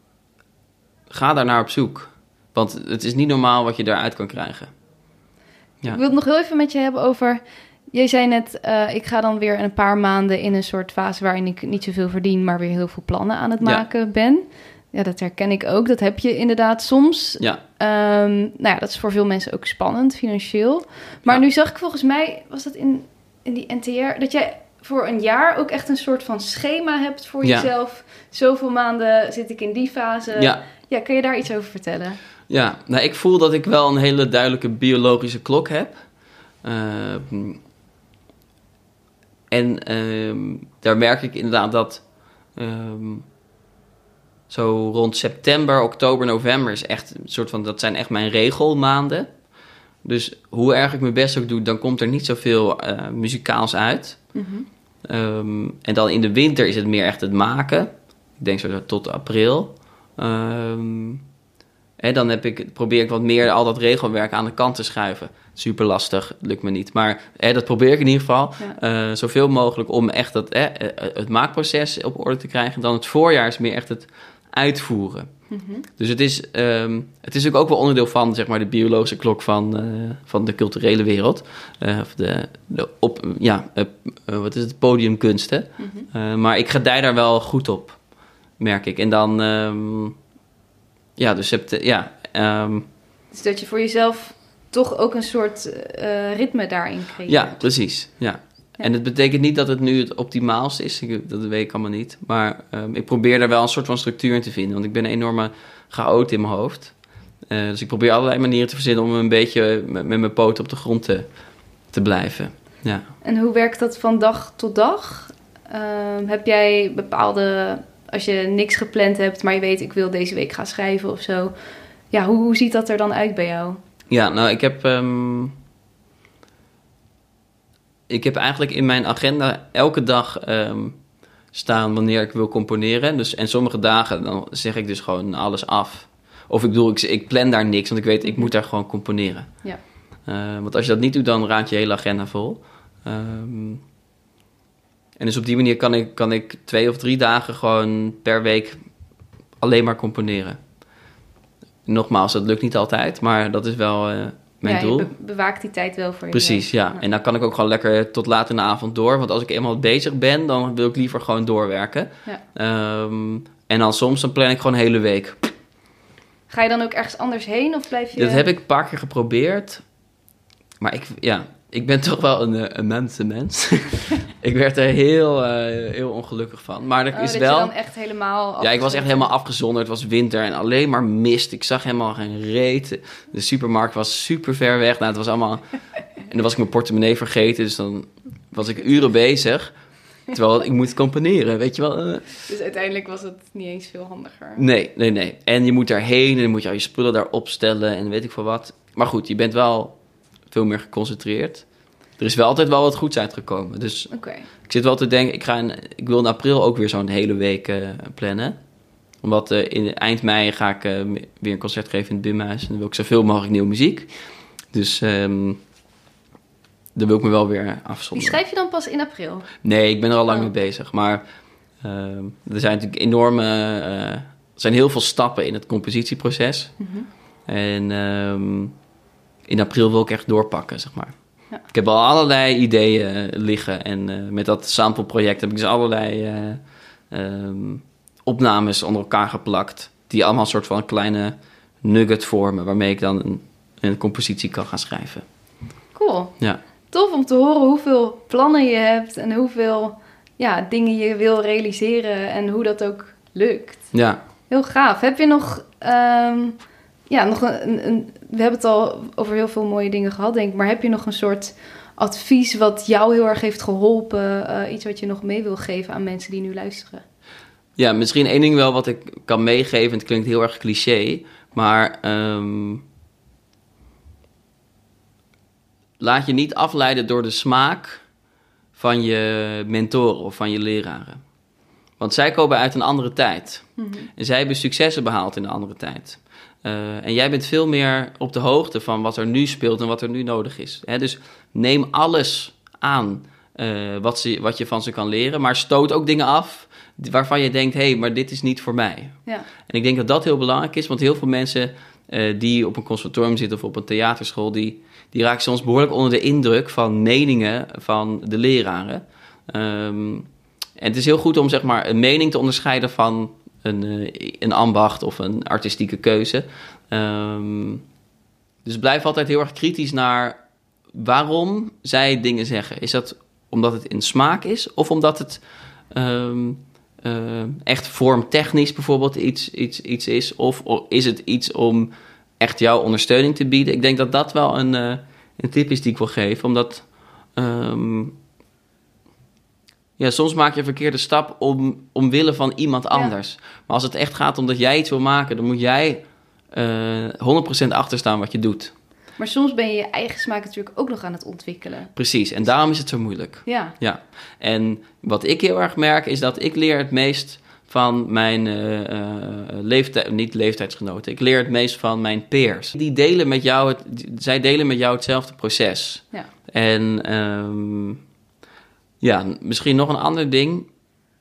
ga daar naar op zoek. Want het is niet normaal wat je daaruit kan krijgen. Ja. Ik wil het nog heel even met je hebben over, jij zei net, uh, ik ga dan weer een paar maanden in een soort fase waarin ik niet zoveel verdien, maar weer heel veel plannen aan het maken ja. ben. Ja, dat herken ik ook. Dat heb je inderdaad soms. Ja. Um, nou ja, dat is voor veel mensen ook spannend, financieel. Maar ja. nu zag ik volgens mij, was dat in, in die N T R, dat jij voor een jaar ook echt een soort van schema hebt voor ja. jezelf. Zoveel maanden zit ik in die fase. Ja. ja, kun je daar iets over vertellen? Ja, nou ik voel dat ik wel een hele duidelijke biologische klok heb. Uh, en uh, daar merk ik inderdaad dat Um, zo rond september, oktober, november is echt een soort van, dat zijn echt mijn regelmaanden. Dus hoe erg ik mijn best ook doe, dan komt er niet zoveel uh, muzikaals uit. Mm-hmm. Um, en dan in de winter is het meer echt het maken. Ik denk zo tot april. Um, en dan heb ik, probeer ik wat meer al dat regelwerk aan de kant te schuiven. Super lastig, lukt me niet. Maar hè, dat probeer ik in ieder geval. Ja. Uh, zoveel mogelijk om echt dat, eh, het maakproces op orde te krijgen. Dan het voorjaar is meer echt het uitvoeren. Mm-hmm. Dus het is, um, het is ook wel onderdeel van, zeg maar, de biologische klok van, uh, van de culturele wereld. Uh, of de, de op, ja, uh, uh, wat is het, podiumkunst, hè? Mm-hmm. Uh, maar ik gedij daar wel goed op, merk ik. En dan, um, ja, dus heb je, ja... Um, dus dat je voor jezelf toch ook een soort uh, ritme daarin creëert. Ja, precies, ja. Ja. En het betekent niet dat het nu het optimaalste is. Ik, dat weet ik allemaal niet. Maar um, ik probeer daar wel een soort van structuur in te vinden. Want ik ben een enorme chaot in mijn hoofd. Uh, dus ik probeer allerlei manieren te verzinnen... om een beetje met, met mijn poten op de grond te, te blijven. Ja. En hoe werkt dat van dag tot dag? Uh, heb jij bepaalde... Als je niks gepland hebt, maar je weet... ik wil deze week gaan schrijven of zo. Ja, hoe, hoe ziet dat er dan uit bij jou? Ja, nou, ik heb... Um, Ik heb eigenlijk in mijn agenda elke dag um, staan wanneer ik wil componeren. Dus, en sommige dagen dan zeg ik dus gewoon alles af. Of ik bedoel, ik, ik plan daar niks, want ik weet, ik moet daar gewoon componeren. Ja. Uh, want als je dat niet doet, dan raakt je hele agenda vol. Um, en dus op die manier kan ik, kan ik twee of drie dagen gewoon per week alleen maar componeren. Nogmaals, dat lukt niet altijd, maar dat is wel... Uh, Mijn ja, doel. je be- bewaakt die tijd wel voor je. Precies, ja. ja. En dan kan ik ook gewoon lekker tot laat in de avond door. Want als ik eenmaal bezig ben, dan wil ik liever gewoon doorwerken. Ja. Um, en dan soms dan plan ik gewoon een hele week. Ga je dan ook ergens anders heen of blijf je... Dat heb ik een paar keer geprobeerd. Maar ik, ja, ik ben toch wel een, een mensenmens. Ik werd er heel, uh, heel ongelukkig van. Maar er oh, is dat wel... je dan echt helemaal... Ja, ik was echt helemaal afgezonderd. Het was winter en alleen maar mist. Ik zag helemaal geen reet. De supermarkt was super ver weg. Nou, het was allemaal... En dan was ik mijn portemonnee vergeten. Dus dan was ik uren bezig. Terwijl ik moet componeren, weet je wel. Uh. Dus uiteindelijk was het niet eens veel handiger. Nee, nee, nee. En je moet daarheen en dan moet je al je spullen daar opstellen en weet ik veel wat. Maar goed, je bent wel veel meer geconcentreerd. Er is wel altijd wel wat goeds uitgekomen. Dus okay. Ik zit wel te denken, ik, ga in, ik wil in april ook weer zo'n hele week uh, plannen. Omdat uh, in eind mei ga ik uh, weer een concert geven in het Bimhuis. En dan wil ik zoveel mogelijk nieuwe muziek. Dus um, dan wil ik me wel weer afzonderen. Die schrijf je dan pas in april? Nee, ik ben er al lang oh. mee bezig. Maar uh, er zijn natuurlijk enorme... Uh, er zijn heel veel stappen in het compositieproces. Mm-hmm. En um, in april wil ik echt doorpakken, zeg maar. Ja. Ik heb al allerlei ideeën uh, liggen. En uh, met dat sampleproject heb ik dus allerlei uh, um, opnames onder elkaar geplakt. Die allemaal een soort van een kleine nugget vormen. Waarmee ik dan een, een compositie kan gaan schrijven. Cool. Ja. Tof om te horen hoeveel plannen je hebt. En hoeveel ja, dingen je wil realiseren. En hoe dat ook lukt. Ja. Heel gaaf. Heb je nog... Um, ja, nog een, een... We hebben het al over heel veel mooie dingen gehad, denk ik. Maar heb je nog een soort advies wat jou heel erg heeft geholpen? Uh, iets wat je nog mee wil geven aan mensen die nu luisteren? Ja, misschien één ding wel wat ik kan meegeven. Het klinkt heel erg cliché. Maar um, laat je niet afleiden door de smaak van je mentoren of van je leraren. Want zij komen uit een andere tijd. Mm-hmm. En zij hebben successen behaald in een andere tijd. Uh, en jij bent veel meer op de hoogte van wat er nu speelt en wat er nu nodig is. Hè? Dus neem alles aan uh, wat, ze, wat je van ze kan leren. Maar stoot ook dingen af waarvan je denkt... hé, hey, maar dit is niet voor mij. Ja. En ik denk dat dat heel belangrijk is. Want heel veel mensen uh, die op een conservatorium zitten of op een theaterschool... die, die raken soms behoorlijk onder de indruk van meningen van de leraren. Um, en het is heel goed om zeg maar een mening te onderscheiden van... Een, een ambacht of een artistieke keuze. Um, dus blijf altijd heel erg kritisch naar waarom zij dingen zeggen. Is dat omdat het in smaak is? Of omdat het um, uh, echt vormtechnisch bijvoorbeeld iets, iets, iets is? Of, of is het iets om echt jouw ondersteuning te bieden? Ik denk dat dat wel een, uh, een tip is die ik wil geven. Omdat... Um, Ja, soms maak je een verkeerde stap om, omwille van iemand anders. Ja. Maar als het echt gaat om dat jij iets wil maken... dan moet jij uh, honderd procent achterstaan wat je doet. Maar soms ben je je eigen smaak natuurlijk ook nog aan het ontwikkelen. Precies, en daarom is het zo moeilijk. Ja. ja. En wat ik heel erg merk is dat ik leer het meest van mijn uh, uh, leeftijd... niet leeftijdsgenoten, ik leer het meest van mijn peers. Die delen met jou het, zij delen met jou hetzelfde proces. Ja. En... Um, Ja, misschien nog een ander ding.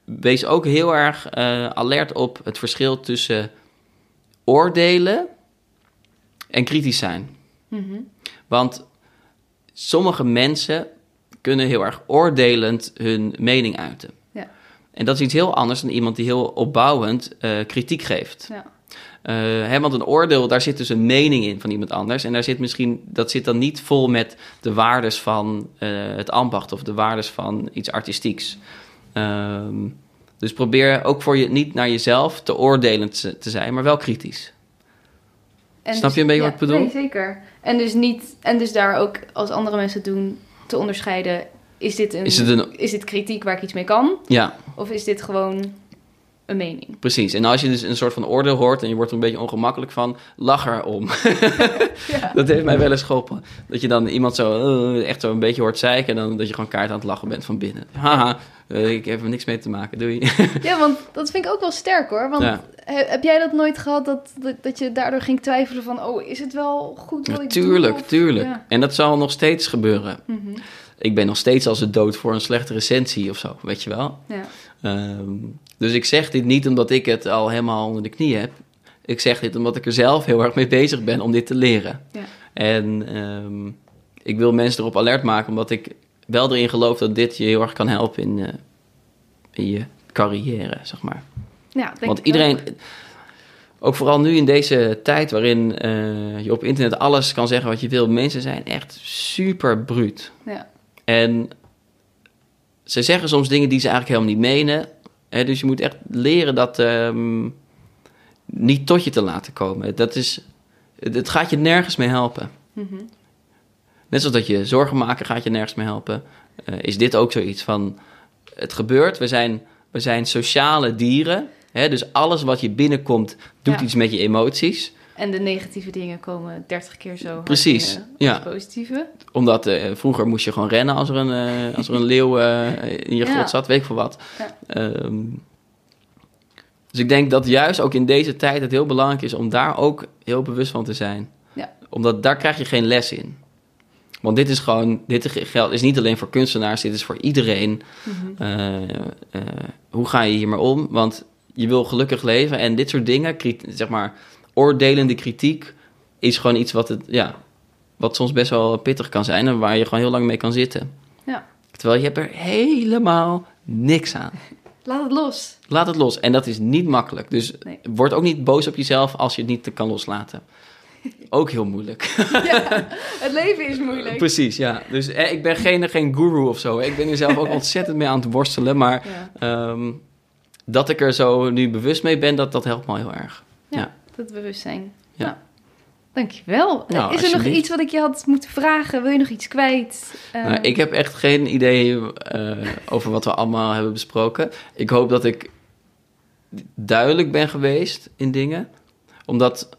wees ook heel erg uh, alert op het verschil tussen oordelen en kritisch zijn. Mm-hmm. Want sommige mensen kunnen heel erg oordelend hun mening uiten. Ja. En dat is iets heel anders dan iemand die heel opbouwend uh, kritiek geeft. Ja. Uh, hè, want een oordeel, daar zit dus een mening in van iemand anders. En daar zit misschien, dat zit dan niet vol met de waardes van uh, het ambacht of de waardes van iets artistieks. Um, dus probeer ook voor je niet naar jezelf te oordelend te zijn, maar wel kritisch. En Snap dus, je een beetje ja, wat ik bedoel? Nee, zeker. En dus, niet, en dus daar ook, als andere mensen het doen, te onderscheiden... Is dit, een, is, het een... is dit kritiek waar ik iets mee kan? Ja. Of is dit gewoon een mening? Precies. En als je dus een soort van oordeel hoort en je wordt er een beetje ongemakkelijk van, lach erom. Ja. Dat heeft mij wel eens geholpen. Dat je dan iemand zo uh, echt zo een beetje hoort zeiken en dan dat je gewoon kaart aan het lachen bent van binnen. Haha, uh, ik heb er niks mee te maken, doei. Ja, want dat vind ik ook wel sterk hoor. Want ja. Heb jij dat nooit gehad dat, dat, dat je daardoor ging twijfelen van, oh, is het wel goed wat ja, ik tuurlijk, doe? Of... Tuurlijk, ja. En dat zal nog steeds gebeuren. Mm-hmm. Ik ben nog steeds als het dood voor een slechte recensie of zo, weet je wel. Ja. Um, dus ik zeg dit niet omdat ik het al helemaal onder de knie heb. Ik zeg dit omdat ik er zelf heel erg mee bezig ben om dit te leren. Ja. En um, ik wil mensen erop alert maken, omdat ik wel erin geloof dat dit je heel erg kan helpen in, uh, in je carrière, zeg maar. Ja, denk Want iedereen... Ook. Ook vooral nu in deze tijd waarin uh, je op internet alles kan zeggen wat je wil. Mensen zijn echt super bruut. Ja. En ze zeggen soms dingen die ze eigenlijk helemaal niet menen. Hè, dus je moet echt leren dat um, niet tot je te laten komen. Dat is, het gaat je nergens mee helpen. Mm-hmm. Net zoals dat je zorgen maken gaat je nergens mee helpen. Uh, is dit ook zoiets van, het gebeurt. We zijn, we zijn sociale dieren. He, dus alles wat je binnenkomt, doet ja. iets met je emoties. En de negatieve dingen komen dertig keer zo. Precies, hard ja. De positieve. Omdat uh, vroeger moest je gewoon rennen als er een, uh, als er een leeuw uh, in je grot ja. zat, weet ik veel wat. Ja. Um, dus ik denk dat juist ook in deze tijd het heel belangrijk is om daar ook heel bewust van te zijn. Ja. Omdat daar krijg je geen les in. Want dit is gewoon, dit geldt is niet alleen voor kunstenaars, dit is voor iedereen. Mm-hmm. Uh, uh, hoe ga je hier maar om? Want je wil gelukkig leven en dit soort dingen, kriti- zeg maar, oordelende kritiek, is gewoon iets wat het, ja, wat soms best wel pittig kan zijn en waar je gewoon heel lang mee kan zitten. Ja. Terwijl je hebt er helemaal niks aan. Laat het los. Laat het los. En dat is niet makkelijk. Dus nee. Word ook niet boos op jezelf als je het niet kan loslaten. Ook heel moeilijk. Ja, het leven is moeilijk. Precies, ja. Dus eh, ik ben geen, geen guru of zo. Ik ben er zelf ook ontzettend mee aan het worstelen. Maar ja. um, dat ik er zo nu bewust mee ben, dat, dat helpt me heel erg. Ja, ja. dat bewustzijn. Ja. Nou, dankjewel. Nou, is er nog iets wat ik je had moeten vragen? Wil je nog iets kwijt? Uh... Nou, ik heb echt geen idee uh, over wat we allemaal hebben besproken. Ik hoop dat ik duidelijk ben geweest in dingen. Omdat...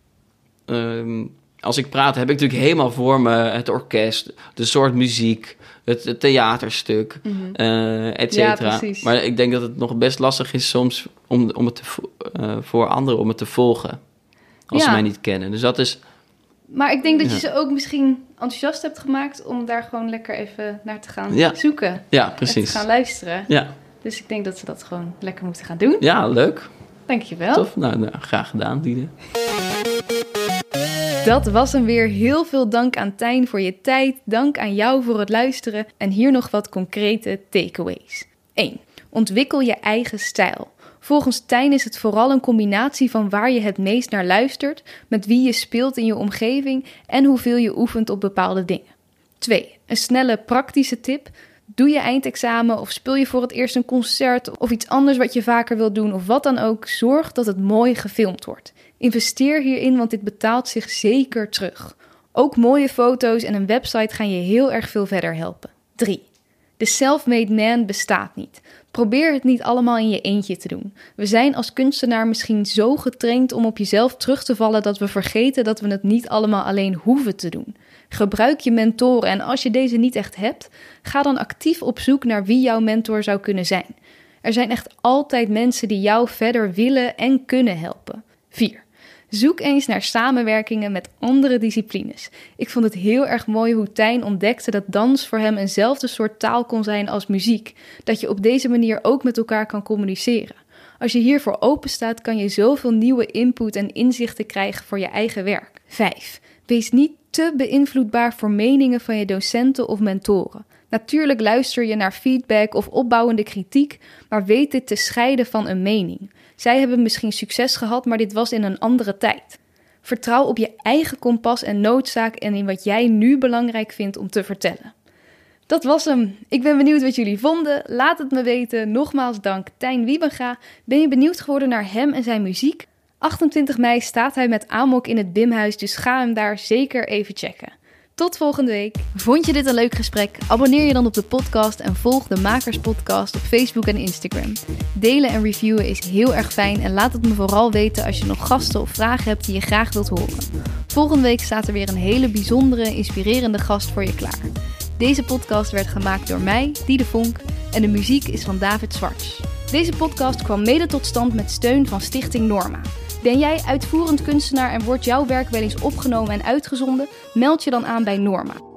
Um, als ik praat, heb ik natuurlijk helemaal voor me het orkest, de soort muziek, het, het theaterstuk, mm-hmm. uh, et cetera. Ja, maar ik denk dat het nog best lastig is soms om, om het te, uh, voor anderen om het te volgen, als ja. ze mij niet kennen. Dus dat is... Maar ik denk dat ja. je ze ook misschien enthousiast hebt gemaakt om daar gewoon lekker even naar te gaan ja. zoeken. Ja, precies. En te gaan luisteren. Ja. Dus ik denk dat ze dat gewoon lekker moeten gaan doen. Ja, leuk. Dankjewel. Tof. Nou, nou graag gedaan, Diede. Dat was hem weer. Heel veel dank aan Tijn voor je tijd. Dank aan jou voor het luisteren. En hier nog wat concrete takeaways. één. Ontwikkel je eigen stijl. Volgens Tijn is het vooral een combinatie van waar je het meest naar luistert, met wie je speelt in je omgeving en hoeveel je oefent op bepaalde dingen. twee. Een snelle praktische tip. Doe je eindexamen of speel je voor het eerst een concert of iets anders wat je vaker wilt doen of wat dan ook. Zorg dat het mooi gefilmd wordt. Investeer hierin, want dit betaalt zich zeker terug. Ook mooie foto's en een website gaan je heel erg veel verder helpen. drie. De self-made man bestaat niet. Probeer het niet allemaal in je eentje te doen. We zijn als kunstenaar misschien zo getraind om op jezelf terug te vallen dat we vergeten dat we het niet allemaal alleen hoeven te doen. Gebruik je mentoren en als je deze niet echt hebt, ga dan actief op zoek naar wie jouw mentor zou kunnen zijn. Er zijn echt altijd mensen die jou verder willen en kunnen helpen. vier. Zoek eens naar samenwerkingen met andere disciplines. Ik vond het heel erg mooi hoe Tijn ontdekte dat dans voor hem eenzelfde soort taal kon zijn als muziek. Dat je op deze manier ook met elkaar kan communiceren. Als je hiervoor open staat, kan je zoveel nieuwe input en inzichten krijgen voor je eigen werk. vijf. Wees niet te beïnvloedbaar voor meningen van je docenten of mentoren. Natuurlijk luister je naar feedback of opbouwende kritiek, maar weet dit te scheiden van een mening. Zij hebben misschien succes gehad, maar dit was in een andere tijd. Vertrouw op je eigen kompas en noodzaak en in wat jij nu belangrijk vindt om te vertellen. Dat was hem. Ik ben benieuwd wat jullie vonden. Laat het me weten. Nogmaals dank Tijn Wiebenga. Ben je benieuwd geworden naar hem en zijn muziek? achtentwintig mei staat hij met Amok in het Bimhuis, dus ga hem daar zeker even checken. Tot volgende week. Vond je dit een leuk gesprek? Abonneer je dan op de podcast en volg de Makers Podcast op Facebook en Instagram. Delen en reviewen is heel erg fijn en laat het me vooral weten als je nog gasten of vragen hebt die je graag wilt horen. Volgende week staat er weer een hele bijzondere, inspirerende gast voor je klaar. Deze podcast werd gemaakt door mij, Diede Vonk, en de muziek is van David Zwarts. Deze podcast kwam mede tot stand met steun van Stichting Norma. Ben jij uitvoerend kunstenaar en wordt jouw werk wel eens opgenomen en uitgezonden? Meld je dan aan bij Norma.